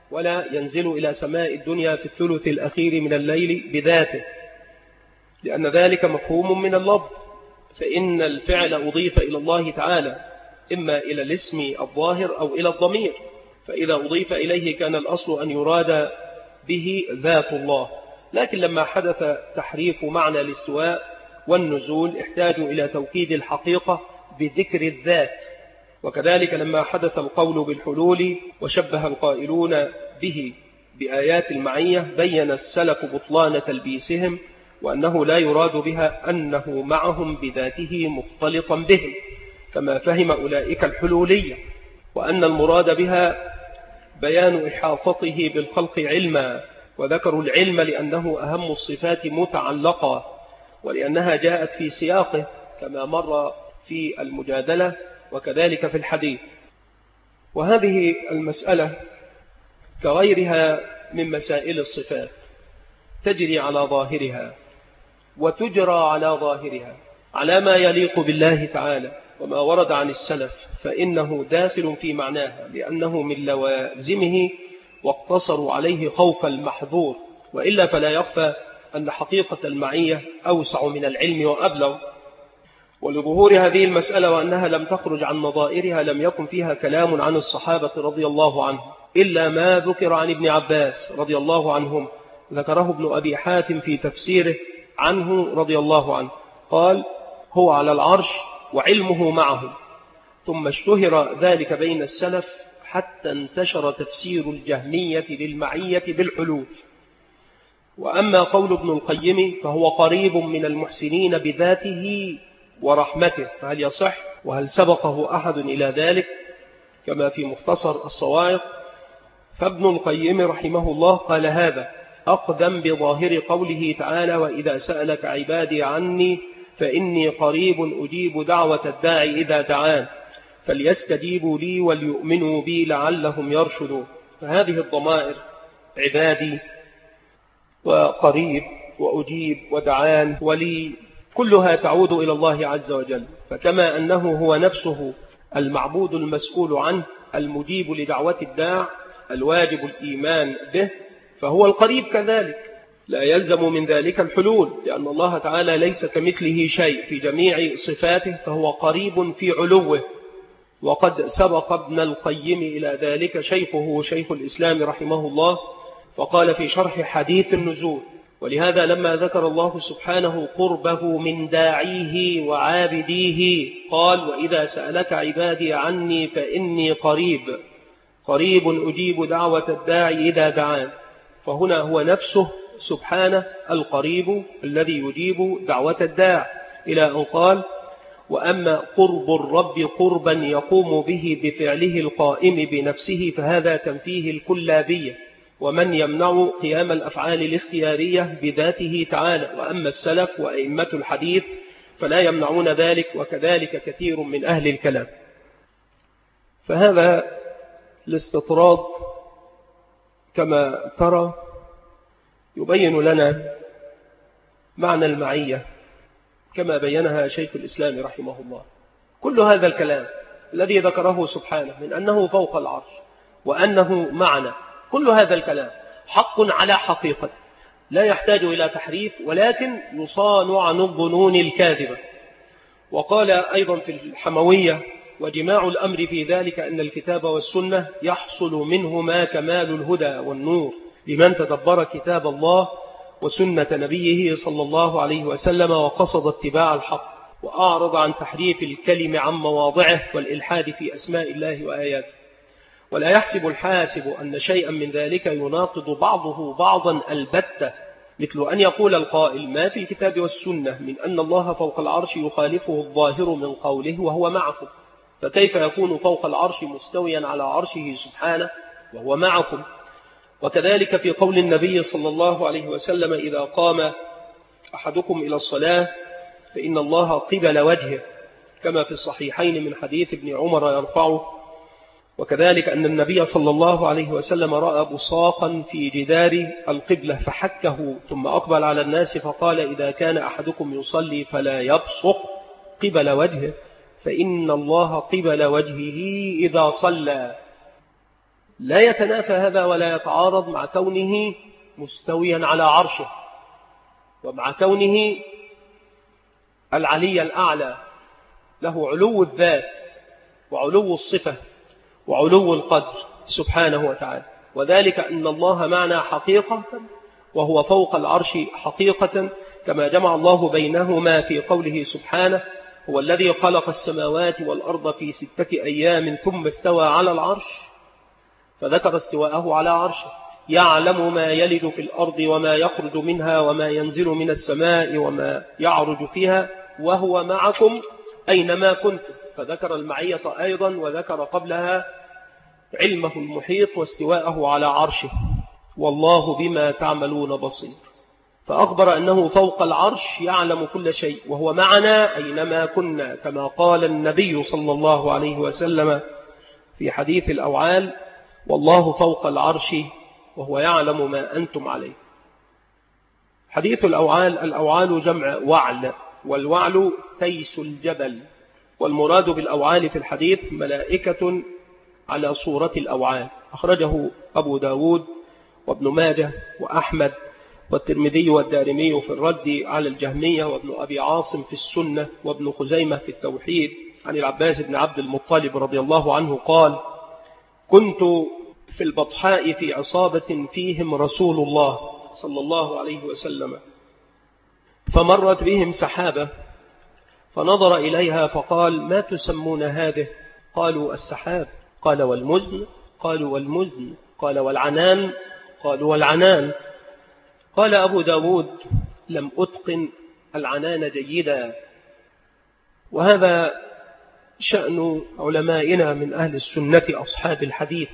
ولا ينزل إلى سماء الدنيا في الثلث الأخير من الليل بذاته، لأن ذلك مفهوم من اللفظ، فإن الفعل أضيف إلى الله تعالى إما إلى الاسم الظاهر أو إلى الضمير، فإذا أضيف إليه كان الأصل أن يراد به ذات الله، لكن لما حدث تحريف معنى الاستواء والنزول احتاجوا إلى توكيد الحقيقة بذكر الذات. وكذلك لما حدث القول بالحلول وشبه القائلون به بآيات المعية بين السلف بطلان تلبيسهم، وأنه لا يراد بها أنه معهم بذاته مختلطا بهم كما فهم أولئك الحلولية، وأن المراد بها بيان إحاطته بالخلق علما، وذكروا العلم لأنه أهم الصفات متعلقة، ولأنها جاءت في سياقه كما مر في المجادلة وكذلك في الحديث. وهذه المسألة كغيرها من مسائل الصفات تجري على ظاهرها وتجرى على ظاهرها على ما يليق بالله تعالى وما ورد عن السلف، فإنه داخل في معناها لأنه من لوازمه، واقتصروا عليه خوف المحظور، وإلا فلا يخفى أن حقيقة المعية أوسع من العلم وأبلغ. ولظهور هذه المسألة وأنها لم تخرج عن نظائرها لم يكن فيها كلام عن الصحابة رضي الله عنهم إلا ما ذكر عن ابن عباس رضي الله عنهم، ذكره ابن أبي حاتم في تفسيره عنه رضي الله عنه، قال: هو على العرش وعلمه معه. ثم اشتهر ذلك بين السلف حتى انتشر تفسير الجهمية للمعية بالحلول. وأما قول ابن القيم فهو قريب من المحسنين بذاته ورحمته، فهل يصح وهل سبقه أحد إلى ذلك كما في مختصر الصواعق؟ فابن القيم رحمه الله قال هذا أقدم بظاهر قوله تعالى: وإذا سألك عبادي عني فإني قريب أجيب دعوة الداعي إذا دعان فليستجيبوا لي وليؤمنوا بي لعلهم يرشدون. فهذه الضمائر عبادي وقريب وأجيب ودعان ولي كلها تعود إلى الله عز وجل، فكما أنه هو نفسه المعبود المسؤول عنه المجيب لدعوة الداع الواجب الإيمان به، فهو القريب كذلك، لا يلزم من ذلك الحلول، لأن الله تعالى ليس كمثله شيء في جميع صفاته، فهو قريب في علوه. وقد سبق ابن القيم إلى ذلك شيخه شيخ الإسلام رحمه الله، وقال في شرح حديث النزول: ولهذا لما ذكر الله سبحانه قربه من داعيه وعابديه قال: وإذا سألك عبادي عني فإني قريب أجيب دعوة الداعي إذا دعان. فهنا هو نفسه سبحانه القريب الذي يجيب دعوة الداع، إلى أن قال: وأما قرب الرب قربا يقوم به بفعله القائم بنفسه فهذا تنفيه الكلابية، ومن يمنع قيام الأفعال الاختيارية بذاته تعالى. وأما السلف وأئمة الحديث فلا يمنعون ذلك، وكذلك كثير من أهل الكلام. فهذا الاستطراد كما ترى يبين لنا معنى المعية كما بينها شيخ الإسلام رحمه الله. كل هذا الكلام الذي ذكره سبحانه من أنه فوق العرش وأنه معنا، كل هذا الكلام حق على حقيقته لا يحتاج إلى تحريف، ولكن يصان عن الظنون الكاذبة. وقال أيضا في الحموية: وجماع الأمر في ذلك أن الكتاب والسنة يحصل منهما كمال الهدى والنور لمن تدبر كتاب الله وسنة نبيه صلى الله عليه وسلم وقصد اتباع الحق، وأعرض عن تحريف الكلم عن مواضعه والإلحاد في أسماء الله وآياته. ولا يحسب الحاسب أن شيئا من ذلك يناقض بعضه بعضا البتة، مثل أن يقول القائل: ما في الكتاب والسنة من أن الله فوق العرش يخالفه الظاهر من قوله وهو معكم، فكيف يكون فوق العرش مستويا على عرشه سبحانه وهو معكم؟ وكذلك في قول النبي صلى الله عليه وسلم: إذا قام أحدكم إلى الصلاة فإن الله قبل وجهه، كما في الصحيحين من حديث ابن عمر يرفعه. وكذلك أن النبي صلى الله عليه وسلم رأى بصاقا في جدار القبلة فحكه ثم أقبل على الناس فقال: إذا كان أحدكم يصلي فلا يبصق قبل وجهه فإن الله قبل وجهه إذا صلى. لا يتنافى هذا ولا يتعارض مع كونه مستويا على عرشه، ومع كونه العلي الأعلى، له علو الذات وعلو الصفة وعلو القدر سبحانه وتعالى. وذلك أن الله معنا حقيقة وهو فوق العرش حقيقة، كما جمع الله بينهما في قوله سبحانه: هو الذي خلق السماوات والأرض في 6 أيام ثم استوى على العرش، فذكر استواءه على عرشه. يعلم ما يلج في الأرض وما يخرج منها وما ينزل من السماء وما يعرج فيها وهو معكم أينما كنتم، فذكر المعية أيضا، وذكر قبلها علمه المحيط واستواءه على عرشه. والله بما تعملون بصير، فأخبر أنه فوق العرش يعلم كل شيء، وهو معنا أينما كنا، كما قال النبي صلى الله عليه وسلم في حديث الأوعال: والله فوق العرش وهو يعلم ما أنتم عليه. حديث الأوعال، الأوعال جمع وعل، والوعل تيس الجبل، والمراد بالأوعال في الحديث ملائكة على صورة الأوعال. أخرجه أبو داود وابن ماجه وأحمد والترمذي والدارمي في الرد على الجهمية، وابن أبي عاصم في السنة، وابن خزيمة في التوحيد، عن العباس بن عبد المطلب رضي الله عنه قال: كنت في البطحاء في عصابة فيهم رسول الله صلى الله عليه وسلم، فمرت بهم سحابة، فنظر إليها فقال: ما تسمون هذه؟ قالوا: السحاب. قال: والمزن؟ قالوا: والمزن. قال: والعنان؟ قالوا: والعنان. قال أبو داود: لم أتقن العنان جيدا. وهذا شأن علمائنا من أهل السنة أصحاب الحديث،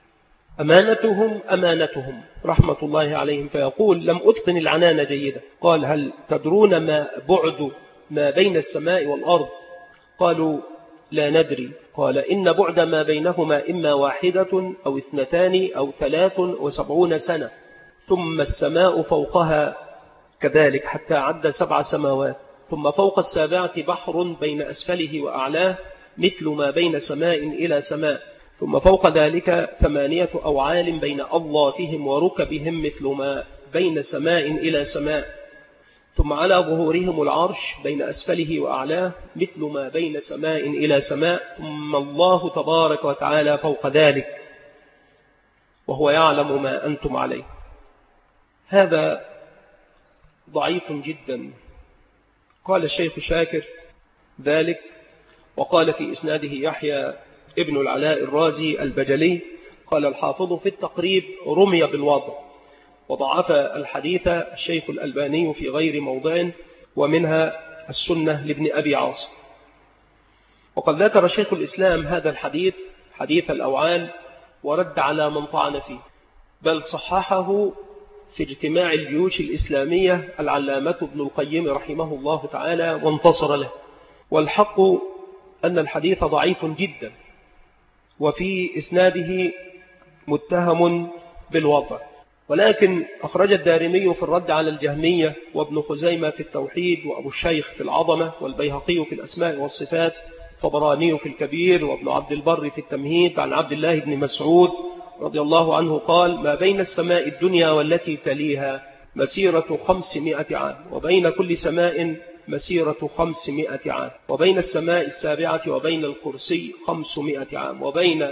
أمانتهم رحمة الله عليهم، فيقول: لم أتقن العنان جيدا. قال: هل تدرون ما بعد ما بين السماء والأرض؟ قالوا: لا ندري. قال: إن بعد ما بينهما إما 1 أو 2 أو 73 سنة، ثم السماء فوقها كذلك حتى عد 7 سماوات، ثم فوق ال7 بحر بين أسفله وأعلاه مثل ما بين سماء إلى سماء، ثم فوق ذلك 8 أوعال بين أضلافهم وركبهم مثل ما بين سماء إلى سماء، ثم على ظهورهم العرش بين أسفله وأعلاه مثل ما بين سماء إلى سماء، ثم الله تبارك وتعالى فوق ذلك وهو يعلم ما أنتم عليه. هذا ضعيف جدا. قال الشيخ شاكر ذلك، وقال في إسناده يحيى ابن العلاء الرازي البجلي. قال الحافظ في التقريب: رمي بالوضع، وضعف الحديث الشيخ الألباني في غير موضع، ومنها السنة لابن أبي عاصم. وقد ذكر شيخ الإسلام هذا الحديث، حديث الأوعال، ورد على من طعن فيه، بل صححه في اجتماع الجيوش الإسلامية العلامة ابن القيم رحمه الله تعالى، وانتصر له. والحق أن الحديث ضعيف جدا، وفي إسناده متهم بالوضع، ولكن أخرج الدارمي في الرد على الجهمية، وابن خزيمة في التوحيد، وأبو الشيخ في العظمة، والبيهقي في الأسماء والصفات، طبراني في الكبير، وابن عبد البر في التمهيد، عن عبد الله بن مسعود رضي الله عنه قال: ما بين السماء الدنيا والتي تليها مسيرة 500 عام، وبين كل سماء مسيرة 500 عام، وبين السماء السابعة وبين الكرسي 500 عام، وبين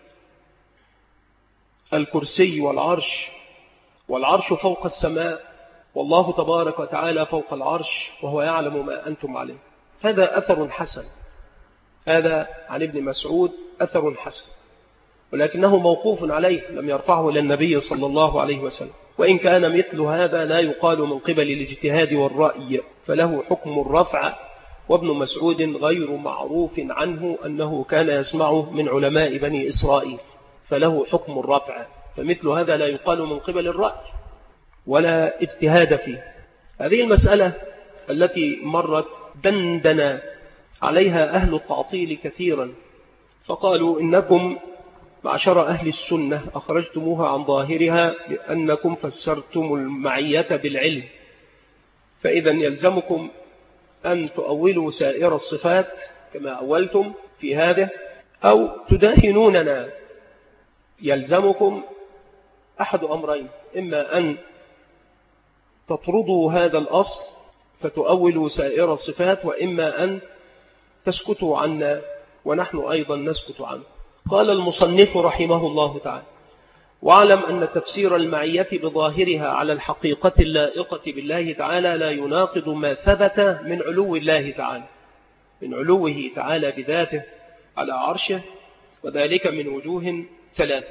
الكرسي والعرش فوق السماء، والله تبارك وتعالى فوق العرش وهو يعلم ما أنتم عليه. هذا أثر حسن، هذا عن ابن مسعود أثر حسن، ولكنه موقوف عليه، لم يرفعه إلى النبي صلى الله عليه وسلم. وإن كان مثل هذا لا يقال من قبل الاجتهاد والرأي، فله حكم الرفع. وابن مسعود غير معروف عنه أنه كان يسمعه من علماء بني إسرائيل، فله حكم الرفع، فمثل هذا لا يقال من قبل الرأي ولا اجتهاد فيه. هذه المسألة التي مرت دندن عليها أهل التعطيل كثيرا، فقالوا: إنكم معشر أهل السنة أخرجتموها عن ظاهرها لأنكم فسرتم المعية بالعلم، فإذا يلزمكم أن تؤولوا سائر الصفات كما أولتم في هذا، أو تداهنوننا يلزمكم أحد أمرين: إما أن تطردوا هذا الأصل فتؤولوا سائر الصفات، وإما أن تسكتوا عنا ونحن أيضا نسكت عنه. قال المصنف رحمه الله تعالى: واعلم أن تفسير المعية بظاهرها على الحقيقة اللائقة بالله تعالى لا يناقض ما ثبت من علو الله تعالى، من علوه تعالى بذاته على عرشه، وذلك من وجوه ثلاثة.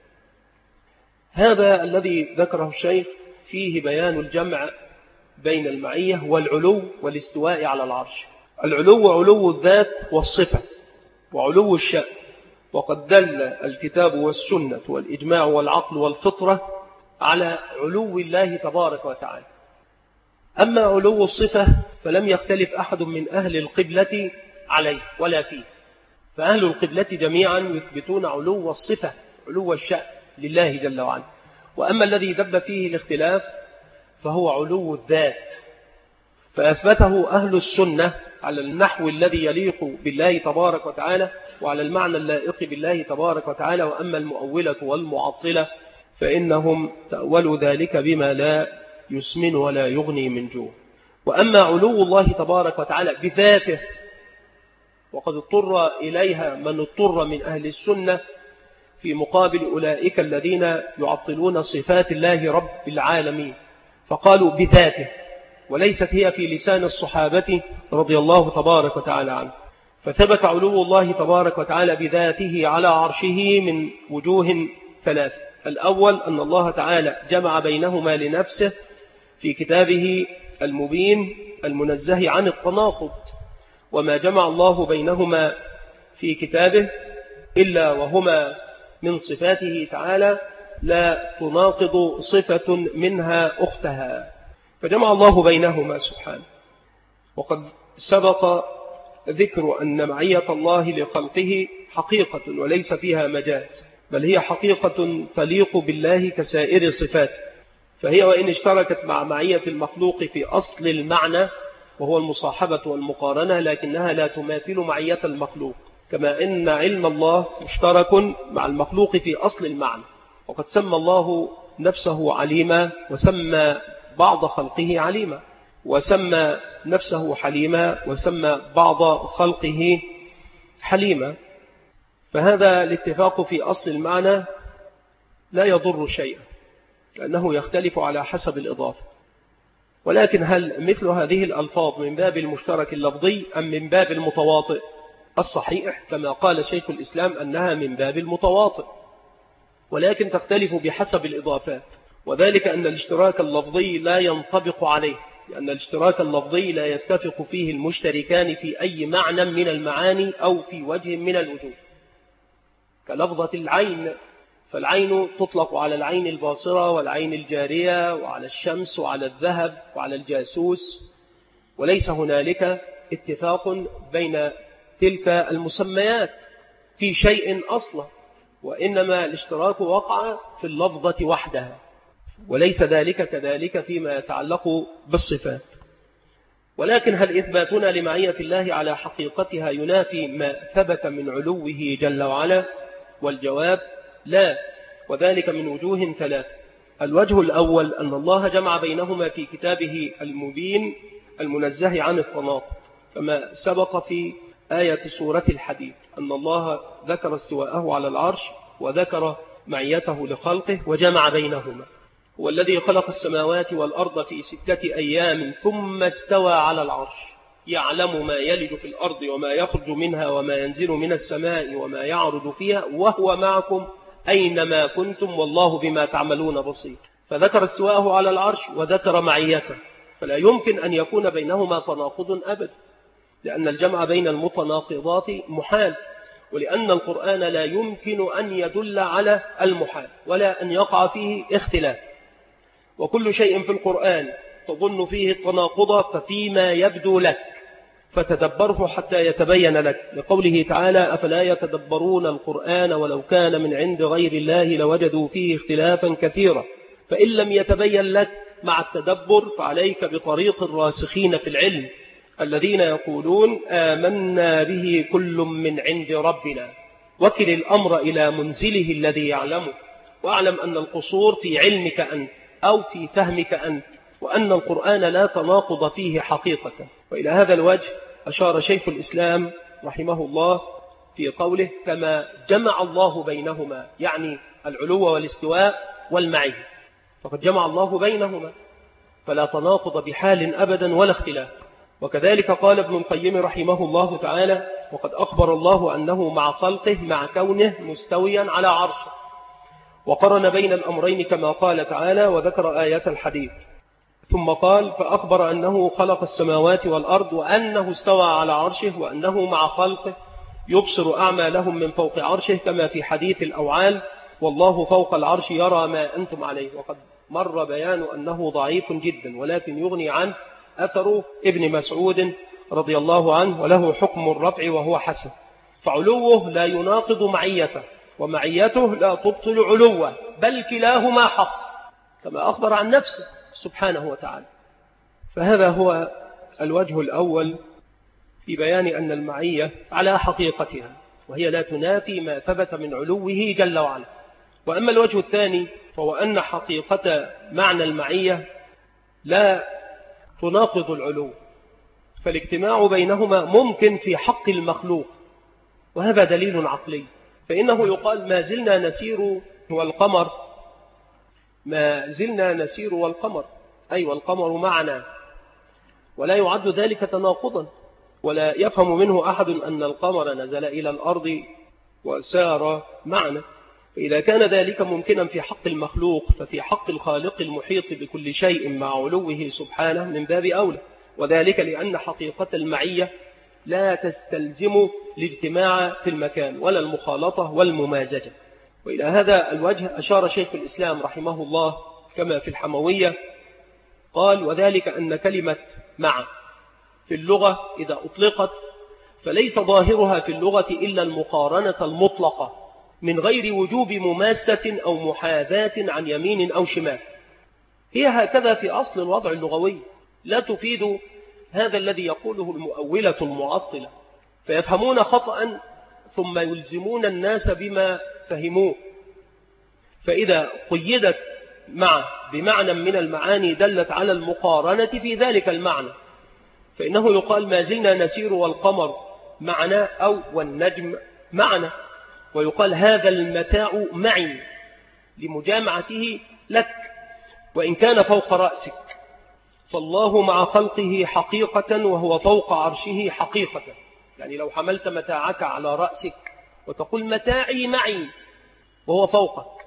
هذا الذي ذكره الشيخ فيه بيان الجمع بين المعية والعلو والاستواء على العرش. العلو علو الذات والصفة وعلو الشأن، وقد دل الكتاب والسنة والإجماع والعقل والفطرة على علو الله تبارك وتعالى. أما علو الصفة فلم يختلف أحد من أهل القبلة عليه ولا فيه، فأهل القبلة جميعا يثبتون علو الصفة علو الشأن لله جل وعلا. وأما الذي دب فيه الاختلاف فهو علو الذات، فأثبته أهل السنة على النحو الذي يليق بالله تبارك وتعالى وعلى المعنى اللائق بالله تبارك وتعالى. وأما المؤولة والمعطلة فإنهم تأولوا ذلك بما لا يسمن ولا يغني من جوع. وأما علو الله تبارك وتعالى بذاته، وقد اضطر إليها من اضطر من أهل السنة في مقابل أولئك الذين يعطلون صفات الله رب العالمين، فقالوا بذاته، وليست هي في لسان الصحابة رضي الله تبارك وتعالى عنه. فثبت علو الله تبارك وتعالى بذاته على عرشه من وجوه ثلاث: الأول أن الله تعالى جمع بينهما لنفسه في كتابه المبين المنزه عن التناقض، وما جمع الله بينهما في كتابه إلا وهما من صفاته تعالى لا تناقض صفة منها أختها، فجمع الله بينهما سبحانه. وقد سبق ذكر أن معية الله لخلقه حقيقة وليس فيها مجاز، بل هي حقيقة تليق بالله كسائر صفاته، فهي وإن اشتركت مع معية المخلوق في أصل المعنى وهو المصاحبة والمقارنة، لكنها لا تماثل معية المخلوق، كما إن علم الله مشترك مع المخلوق في أصل المعنى. وقد سمى الله نفسه عليما، وسمى بعض خلقه عليما، وسمى نفسه حليما، وسمى بعض خلقه حليما. فهذا الاتفاق في أصل المعنى لا يضر شيئا، لأنه يختلف على حسب الإضافة. ولكن هل مثل هذه الألفاظ من باب المشترك اللفظي أم من باب المتواطئ؟ الصحيح كما قال شيخ الإسلام أنها من باب المتواطئ، ولكن تختلف بحسب الإضافات، وذلك أن الاشتراك اللفظي لا ينطبق عليه، لأن الاشتراك اللفظي لا يتفق فيه المشتركان في أي معنى من المعاني أو في وجه من الوجوه، كلفظة العين، فالعين تطلق على العين الباصرة والعين الجارية وعلى الشمس وعلى الذهب وعلى الجاسوس، وليس هنالك اتفاق بين تلك المسميات في شيء أصلا، وإنما الاشتراك وقع في اللفظة وحدها، وليس ذلك كذلك فيما يتعلق بالصفات. ولكن هل إثباتنا لمعية الله على حقيقتها ينافي ما ثبت من علوه جل وعلا؟ والجواب لا، وذلك من وجوه ثلاث. الوجه الأول أن الله جمع بينهما في كتابه المبين المنزه عن التناقض، كما سبق في آية سورة الحديد أن الله ذكر استواءه على العرش وذكر معيته لخلقه وجمع بينهما. هو الذي خلق السماوات والأرض في 6 أيام ثم استوى على العرش، يعلم ما يلج في الأرض وما يخرج منها وما ينزل من السماء وما يعرج فيها وهو معكم أينما كنتم والله بما تعملون بصير. فذكر استواءه على العرش وذكر معيته، فلا يمكن أن يكون بينهما تناقض أبدا، لأن الجمع بين المتناقضات محال، ولأن القرآن لا يمكن أن يدل على المحال ولا أن يقع فيه اختلاف. وكل شيء في القرآن تظن فيه التناقض ففيما يبدو لك فتدبره حتى يتبين لك، لقوله تعالى: أفلا يتدبرون القرآن ولو كان من عند غير الله لوجدوا فيه اختلافا كثيرا. فإن لم يتبين لك مع التدبر فعليك بطريق الراسخين في العلم الذين يقولون آمنا به كل من عند ربنا وكل الأمر إلى منزله الذي يعلمه، واعلم أن القصور في علمك أنت أو في فهمك أنت، وأن القرآن لا تناقض فيه حقيقة. وإلى هذا الوجه أشار شيخ الإسلام رحمه الله في قوله كما جمع الله بينهما، يعني العلو والاستواء والمعية، فقد جمع الله بينهما فلا تناقض بحال أبدا ولا اختلاف. وكذلك قال ابن القيم رحمه الله تعالى وقد أخبر الله أنه مع خلقه مع كونه مستويا على عرشه، وقرن بين الأمرين كما قال تعالى وذكر آيات الحديث، ثم قال فأخبر أنه خلق السماوات والأرض وأنه استوى على عرشه وأنه مع خلقه يبصر أعمالهم من فوق عرشه كما في حديث الأوعال والله فوق العرش يرى ما أنتم عليه. وقد مر بيان أنه ضعيف جدا ولكن يغني عنه أثر ابن مسعود رضي الله عنه وله حكم الرفع وهو حسن، فعلوه لا يناقض معيته ومعيته لا تبطل علوه، بل كلاهما حق كما أخبر عن نفسه سبحانه وتعالى. فهذا هو الوجه الأول في بيان أن المعية على حقيقتها وهي لا تنافي ما ثبت من علوه جل وعلا. وأما الوجه الثاني فهو أن حقيقة معنى المعية لا تناقض العلو، فالاجتماع بينهما ممكن في حق المخلوق، وهذا دليل عقلي. فإنه يقال ما زلنا نسير والقمر، ما زلنا نسير والقمر، أي والقمر معنا، ولا يعد ذلك تناقضا، ولا يفهم منه أحد أن القمر نزل إلى الأرض وسار معنا. فإذا كان ذلك ممكنا في حق المخلوق ففي حق الخالق المحيط بكل شيء مع علوه سبحانه من باب أولى، وذلك لأن حقيقة المعية لا تستلزم الاجتماع في المكان ولا المخالطة والممازجة. وإلى هذا الوجه أشار شيخ الإسلام رحمه الله كما في الحموية قال وذلك أن كلمة مع في اللغة إذا أطلقت فليس ظاهرها في اللغة إلا المقارنة المطلقة من غير وجوب مماسة أو محاذاة عن يمين أو شمال، هي هكذا في أصل الوضع اللغوي، لا تفيد هذا الذي يقوله المؤولة المعطلة فيفهمون خطأ ثم يلزمون الناس بما فهموه. فإذا قيدت مع بمعنى من المعاني دلت على المقارنة في ذلك المعنى، فإنه يقال ما زلنا نسير والقمر معنا أو والنجم معنا، ويقال هذا المتاع معي لمجامعته لك وإن كان فوق رأسك، فالله مع خلقه حقيقة وهو فوق عرشه حقيقة. يعني لو حملت متاعك على رأسك وتقول متاعي معي وهو فوقك،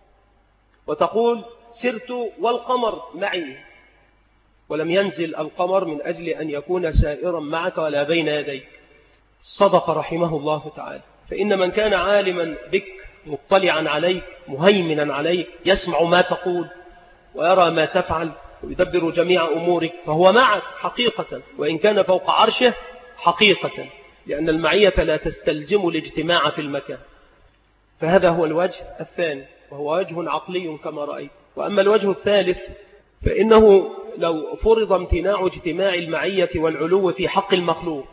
وتقول سرت والقمر معي ولم ينزل القمر من أجل أن يكون سائرا معك ولا بين يديك، صدق رحمه الله تعالى. فإن من كان عالما بك مطلعا عليك مهيمنا عليك يسمع ما تقول ويرى ما تفعل ويدبر جميع أمورك فهو معك حقيقة وإن كان فوق عرشه حقيقة، لأن المعية لا تستلزم الاجتماع في المكان. فهذا هو الوجه الثاني وهو وجه عقلي كما رأيت. وأما الوجه الثالث فإنه لو فرض امتناع اجتماع المعية والعلو في حق المخلوق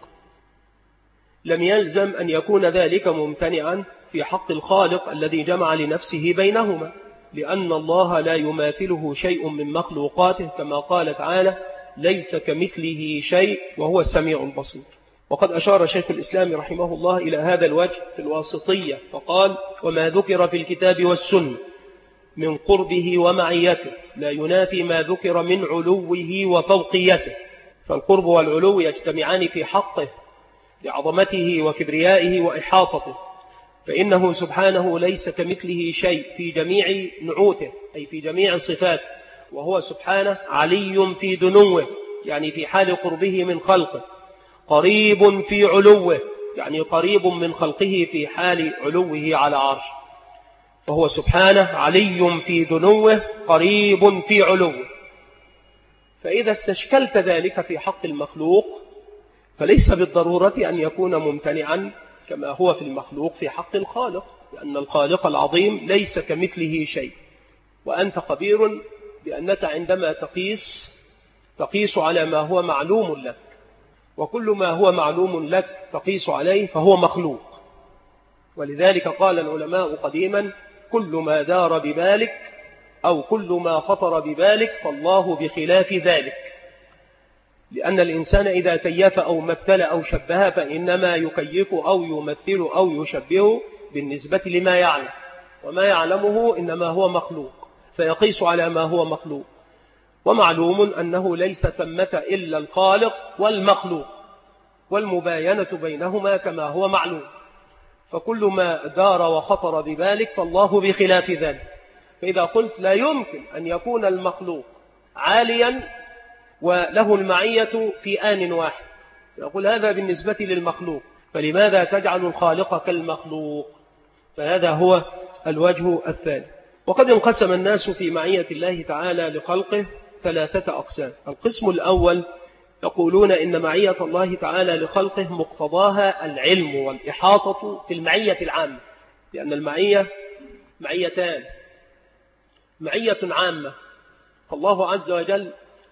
لم يلزم أن يكون ذلك ممتنعا في حق الخالق الذي جمع لنفسه بينهما، لأن الله لا يماثله شيء من مخلوقاته كما قال تعالى ليس كمثله شيء وهو السميع البصير. وقد أشار شيخ الإسلام رحمه الله إلى هذا الوجه في الواسطية فقال وما ذكر في الكتاب والسنة من قربه ومعيته لا ينافي ما ذكر من علوه وفوقيته، فالقرب والعلو يجتمعان في حقه لعظمته وكبريائه وإحاطته، فإنه سبحانه ليس كمثله شيء في جميع نعوته أي في جميع صفاته، وهو سبحانه علي في دنوه يعني في حال قربه من خلقه، قريب في علوه يعني قريب من خلقه في حال علوه على عرش، فهو سبحانه علي في دنوه قريب في علوه. فإذا استشكلت ذلك في حق المخلوق فليس بالضرورة أن يكون ممتنعا كما هو في المخلوق في حق الخالق، لأن الخالق العظيم ليس كمثله شيء. وأنت خبير بأنك عندما تقيس على ما هو معلوم لك، وكل ما هو معلوم لك تقيس عليه فهو مخلوق، ولذلك قال العلماء قديما: كل ما دار ببالك أو كل ما خطر ببالك فالله بخلاف ذلك. لأن الإنسان إذا كيف أو مثل أو شبه فإنما يكيف أو يمثل أو يشبه بالنسبة لما يعلم، وما يعلمه إنما هو مخلوق، فيقيس على ما هو مخلوق. ومعلوم أنه ليس ثمة إلا الخالق والمخلوق، والمباينة بينهما كما هو معلوم. فكل ما دار وخطر ببالك فالله بخلاف ذلك. فإذا قلت لا يمكن أن يكون المخلوق عاليا وله المعية في آن واحد، يقول هذا بالنسبة للمخلوق، فلماذا تجعل الخالق كالمخلوق؟ فهذا هو الوجه الثاني. وقد انقسم الناس في معية الله تعالى لخلقه 3 أقسام. القسم الأول يقولون إن معية الله تعالى لخلقه مقتضاها العلم والإحاطة في المعية العامة، لأن المعية معيتان: معية عامة، فالله عز وجل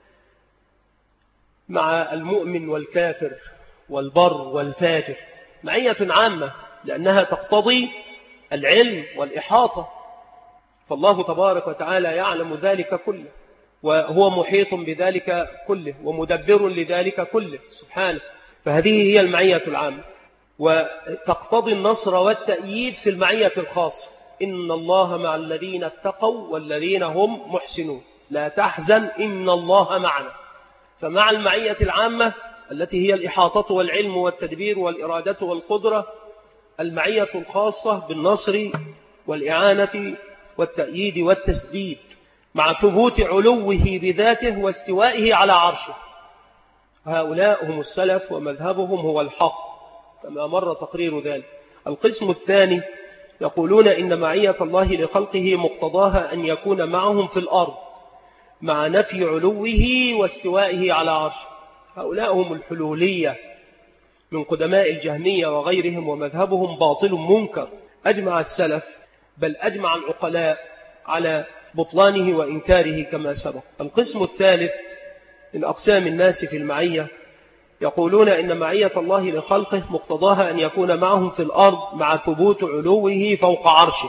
مع المؤمن والكافر والبر والفاجر، معية عامة لأنها تقتضي العلم والإحاطة، فالله تبارك وتعالى يعلم ذلك كله، وهو محيط بذلك كله، ومدبر لذلك كله سبحانه. فهذه هي المعية العامة، وتقتضي النصر والتأييد في المعية الخاصة: إن الله مع الذين اتقوا والذين هم محسنون، لا تحزن إن الله معنا. فمع المعية العامة التي هي الإحاطة والعلم والتدبير والإرادة والقدرة، المعية الخاصة بالنصر والإعانة والتأييد والتسديد، مع ثبوت علوه بذاته واستوائه على عرشه. هؤلاء هم السلف ومذهبهم هو الحق كما مر تقرير ذلك. القسم الثاني يقولون إن معية الله لخلقه مقتضاها أن يكون معهم في الأرض مع نفي علوه واستوائه على عرشه. هؤلاء هم الحلولية من قدماء الجهمية وغيرهم، ومذهبهم باطل منكر. أجمع السلف بل أجمع العقلاء على بطلانه وإنكاره كما سبق. القسم الثالث من أقسام الناس في المعية يقولون إن معية الله لخلقه مقتضاها أن يكون معهم في الأرض مع ثبوت علوه فوق عرشه.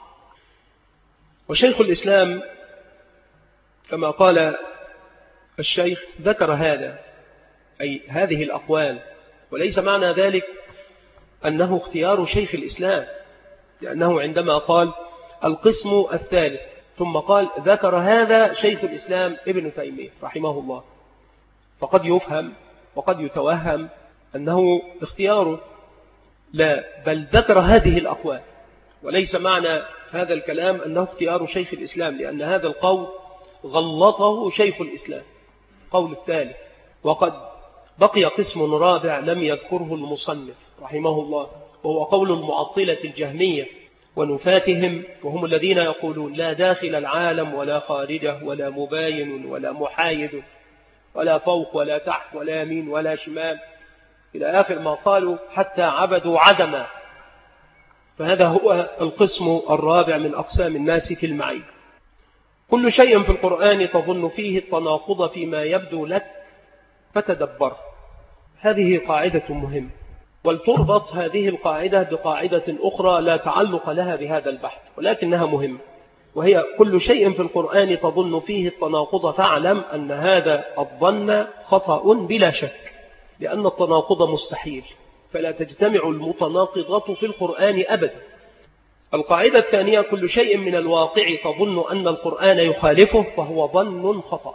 وشيخ الإسلام كما قال الشيخ ذكر هذا، أي هذه الأقوال، وليس معنى ذلك أنه اختيار شيخ الإسلام، لأنه عندما قال القسم الثالث ثم قال ذكر هذا شيخ الإسلام ابن تيمية رحمه الله، فقد يفهم وقد يتوهم أنه اختياره، لا، بل ذكر هذه الأقوال، وليس معنى هذا الكلام أنه اختيار شيخ الإسلام، لأن هذا القول غلطه شيخ الإسلام، قول الثالث. وقد بقي قسم رابع لم يذكره المصنف رحمه الله، وهو قول المعطلة الجهمية ونفاتهم، وهم الذين يقولون لا داخل العالم ولا خارجه ولا مباين ولا محايد ولا فوق ولا تحت ولا يمين ولا شمال إلى آخر ما قالوا، حتى عبدوا عدما. فهذا هو القسم الرابع من أقسام الناس في المعية. كل شيء في القرآن تظن فيه التناقض فيما يبدو لك فتدبر. هذه قاعدة مهمة، ولتربط هذه القاعدة بقاعدة أخرى لا تعلق لها بهذا البحث ولكنها مهمة، وهي كل شيء في القرآن تظن فيه التناقض فاعلم أن هذا الظن خطأ بلا شك، لأن التناقض مستحيل، فلا تجتمع المتناقضات في القرآن أبدا. القاعدة الثانية كل شيء من الواقع تظن أن القرآن يخالفه فهو ظن خطأ.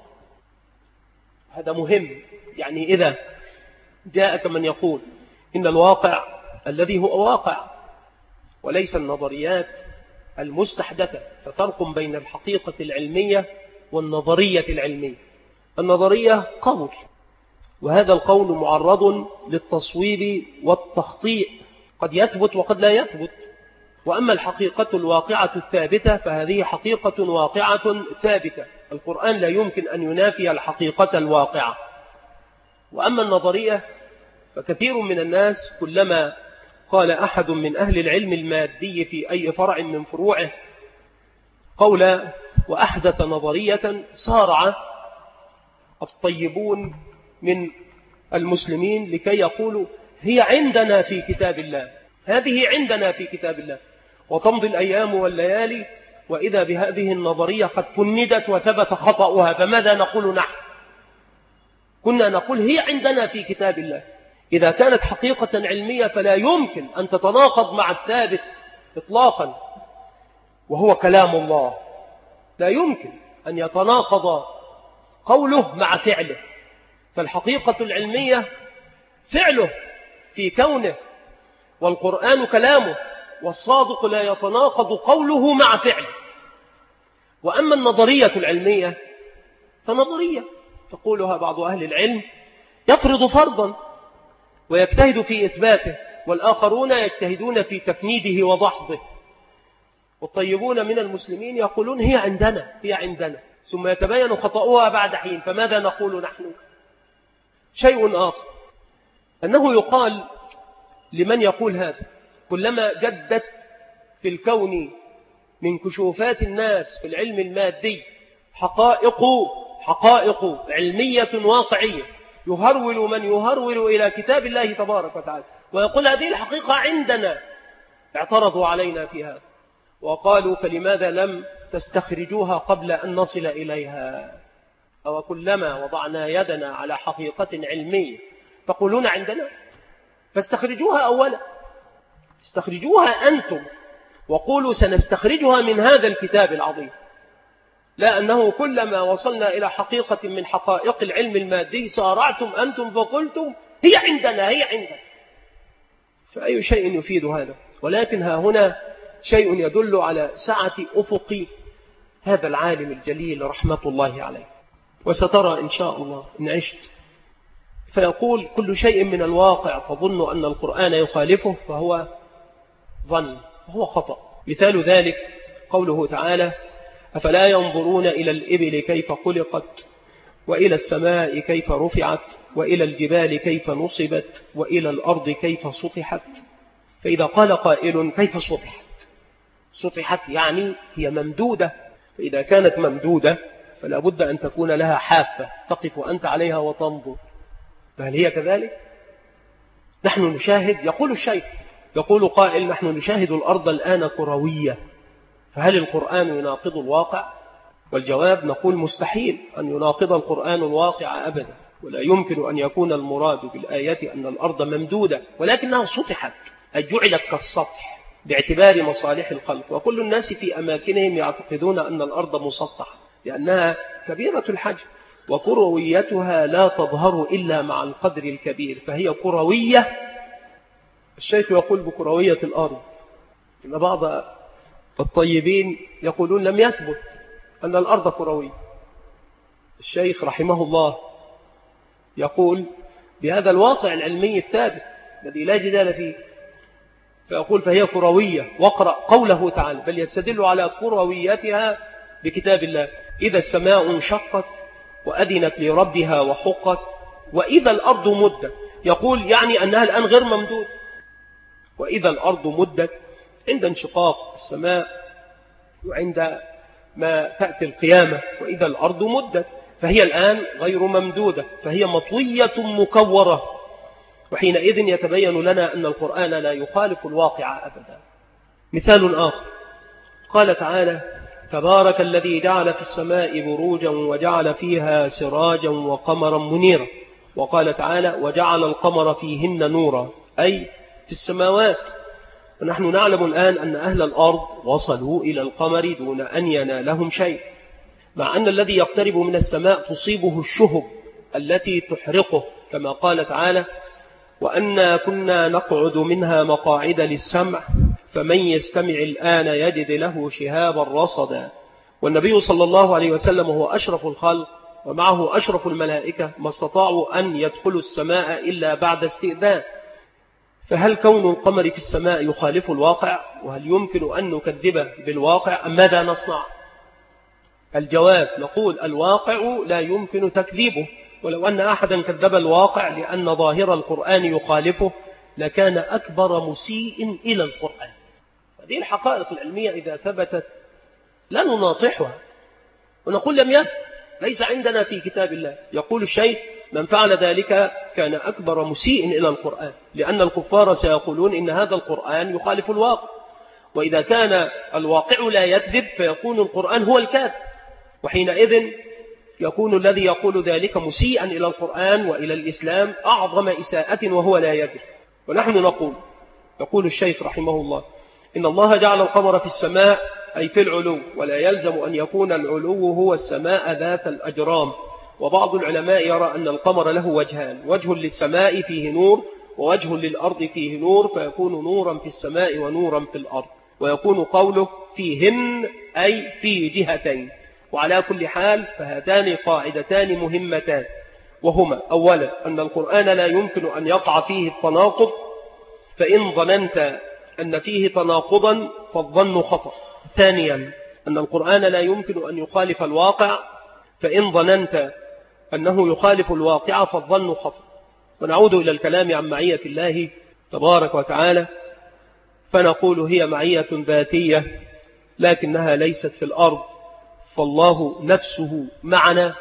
هذا مهم، يعني إذا جاءك من يقول إن الواقع الذي هو واقع وليس النظريات المستحدثة، ففرق بين الحقيقة العلمية والنظرية العلمية. النظرية قول، وهذا القول معرض للتصويب والتخطيء، قد يثبت وقد لا يثبت. وأما الحقيقة الواقعة الثابتة فهذه حقيقة واقعة ثابتة، القرآن لا يمكن أن ينافي الحقيقة الواقعة. وأما النظرية فكثير من الناس كلما قال أحد من أهل العلم المادي في أي فرع من فروعه قولا وأحدث نظرية، سارع الطيبون من المسلمين لكي يقولوا هي عندنا في كتاب الله، هذه عندنا في كتاب الله. وتمضي الأيام والليالي وإذا بهذه النظرية قد فندت وثبت خطأها، فماذا نقول نحن؟ كنا نقول هي عندنا في كتاب الله. إذا كانت حقيقة علمية فلا يمكن أن تتناقض مع الثابت إطلاقا، وهو كلام الله. لا يمكن أن يتناقض قوله مع فعله. فالحقيقة العلمية فعله في كونه، والقرآن كلامه، والصادق لا يتناقض قوله مع فعله. وأما النظرية العلمية فنظرية تقولها بعض أهل العلم يفرض فرضا ويجتهد في إثباته، والآخرون يجتهدون في تفنيده وضحضه. والطيبون من المسلمين يقولون هي عندنا هي عندنا، ثم يتبين خطأها بعد حين. فماذا نقول نحن؟ شيء آخر أنه يقال لمن يقول هذا: كلما جدت في الكون من كشوفات الناس في العلم المادي حقائق علمية واقعية، يهرول من يهرول إلى كتاب الله تبارك وتعالى ويقول هذه الحقيقة عندنا، اعترضوا علينا في هذا وقالوا: فلماذا لم تستخرجوها قبل أن نصل إليها؟ أو كلما وضعنا يدنا على حقيقة علمية تقولون عندنا؟ فاستخرجوها أولا، استخرجوها أنتم وقولوا سنستخرجها من هذا الكتاب العظيم. لا أنه كلما وصلنا إلى حقيقة من حقائق العلم المادي سارعتم أنتم فقلتم هي عندنا هي عندنا. فأي شيء يفيد هذا؟ ولكن ها هنا شيء يدل على سعة أفق هذا العالم الجليل رحمة الله عليه. وسترى إن شاء الله إن عشت. فيقول: كل شيء من الواقع تظن أن القرآن يخالفه فهو ظن وهو خطأ. مثال ذلك قوله تعالى: أفلا ينظرون إلى الإبل كيف خلقت وإلى السماء كيف رفعت وإلى الجبال كيف نصبت وإلى الأرض كيف سطحت. فإذا قال قائل: كيف سطحت؟ سطحت يعني هي ممدودة، فإذا كانت ممدودة فلا بد أن تكون لها حافة تقف أنت عليها وتنظر. فهل هي كذلك؟ نحن نشاهد، يقول الشيخ، يقول قائل: نحن نشاهد الأرض الآن كروية، فهل القرآن يناقض الواقع؟ والجواب نقول: مستحيل أن يناقض القرآن الواقع أبدا، ولا يمكن أن يكون المراد بالآية أن الأرض ممدودة، ولكنها سطحت أي جعلت كالسطح باعتبار مصالح الخلق. وكل الناس في أماكنهم يعتقدون أن الأرض مسطحة لأنها كبيرة الحجم، وكرويتها لا تظهر إلا مع القدر الكبير، فهي كروية. الشيخ يقول بكروية الأرض، إن بعض الطيبين يقولون لم يثبت أن الأرض كروية. الشيخ رحمه الله يقول بهذا الواقع العلمي الثابت الذي لا جدال فيه، فيقول فهي كروية. واقرأ قوله تعالى: بل يستدل على كرويتها بكتاب الله: إذا السماء انشقت وأذنت لربها وحقت وإذا الأرض مدت. يقول يعني أنها الآن غير ممدود. وإذا الأرض مدت عند انشقاق السماء وعند ما تأتي القيامة، وإذا الأرض مدت، فهي الآن غير ممدودة، فهي مطوية مكورة. وحينئذ يتبين لنا أن القرآن لا يخالف الواقع أبدا. مثال آخر قال تعالى: تبارك الذي جعل في السماء بروجا وجعل فيها سراجا وقمرا منيرا. وقال تعالى: وجعل القمر فيهن نورا، أي في السماوات. ونحن نعلم الآن أن أهل الأرض وصلوا إلى القمر دون أن ينالهم شيء، مع أن الذي يقترب من السماء تصيبه الشهب التي تحرقه، كما قال تعالى: وأنا كنا نقعد منها مقاعد للسمع فمن يستمع الآن يجد له شهابا رصدا. والنبي صلى الله عليه وسلم هو أشرف الخلق ومعه أشرف الملائكة، ما استطاعوا أن يدخلوا السماء إلا بعد استئذان. فهل كون القمر في السماء يخالف الواقع؟ وهل يمكن أن نكذبه بالواقع أم ماذا نصنع؟ الجواب نقول: الواقع لا يمكن تكذيبه، ولو أن أحدا كذب الواقع لأن ظاهر القرآن يخالفه لكان أكبر مسيء إلى القرآن. هذه الحقائق العلمية إذا ثبتت لا نناطحها ونقول لم يثبت، ليس عندنا في كتاب الله. يقول الشيخ: من فعل ذلك كان أكبر مسيء إلى القرآن، لأن الكفار سيقولون إن هذا القرآن يخالف الواقع، وإذا كان الواقع لا يكذب فيكون القرآن هو الكاذب، وحينئذ يكون الذي يقول ذلك مسيئا إلى القرآن وإلى الإسلام أعظم إساءة وهو لا يدري. ونحن يقول الشيخ رحمه الله إن الله جعل القمر في السماء أي في العلو، ولا يلزم أن يكون العلو هو السماء ذات الأجرام. وبعض العلماء يرى أن القمر له وجهان، وجه للسماء فيه نور، ووجه للأرض فيه نور، فيكون نورا في السماء ونورا في الأرض، ويكون قوله فيهن أي في جهتين. وعلى كل حال فهاتان قاعدتان مهمتان، وهما أولا أن القرآن لا يمكن أن يقع فيه التناقض، فإن ظننت أن فيه تناقضا فالظن خطأ. ثانيا أن القرآن لا يمكن أن يخالف الواقع، فإن ظننت أنه يخالف الواقع فالظن خطأ. ونعود إلى الكلام عن معية الله تبارك وتعالى، فنقول هي معية ذاتية لكنها ليست في الأرض، فالله نفسه معنا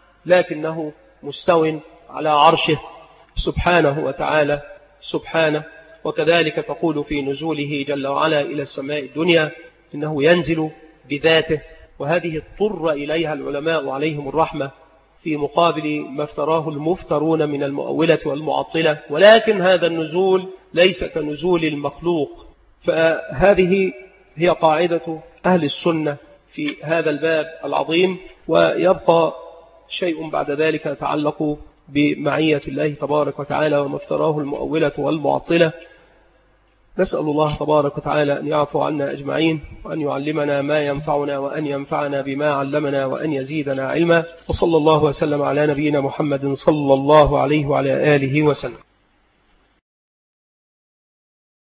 لكنه مستو على عرشه سبحانه وتعالى سبحانه. وكذلك تقول في نزوله جل وعلا إلى السماء الدنيا إنه ينزل بذاته، وهذه اضطر إليها العلماء عليهم الرحمة في مقابل ما افتراه المفترون من المؤولة والمعطلة، ولكن هذا النزول ليس كنزول المخلوق. فهذه هي قاعدة أهل السنة في هذا الباب العظيم. ويبقى شيء بعد ذلك يتعلق بمعية الله تبارك وتعالى وما افتراه المؤولة والمعطلة. نسأل الله تبارك وتعالى أن يعفو عنا أجمعين، وأن يعلمنا ما ينفعنا، وأن ينفعنا بما علمنا، وأن يزيدنا علما. وصلى الله وسلم على نبينا محمد صلى الله عليه وعلى آله وسلم.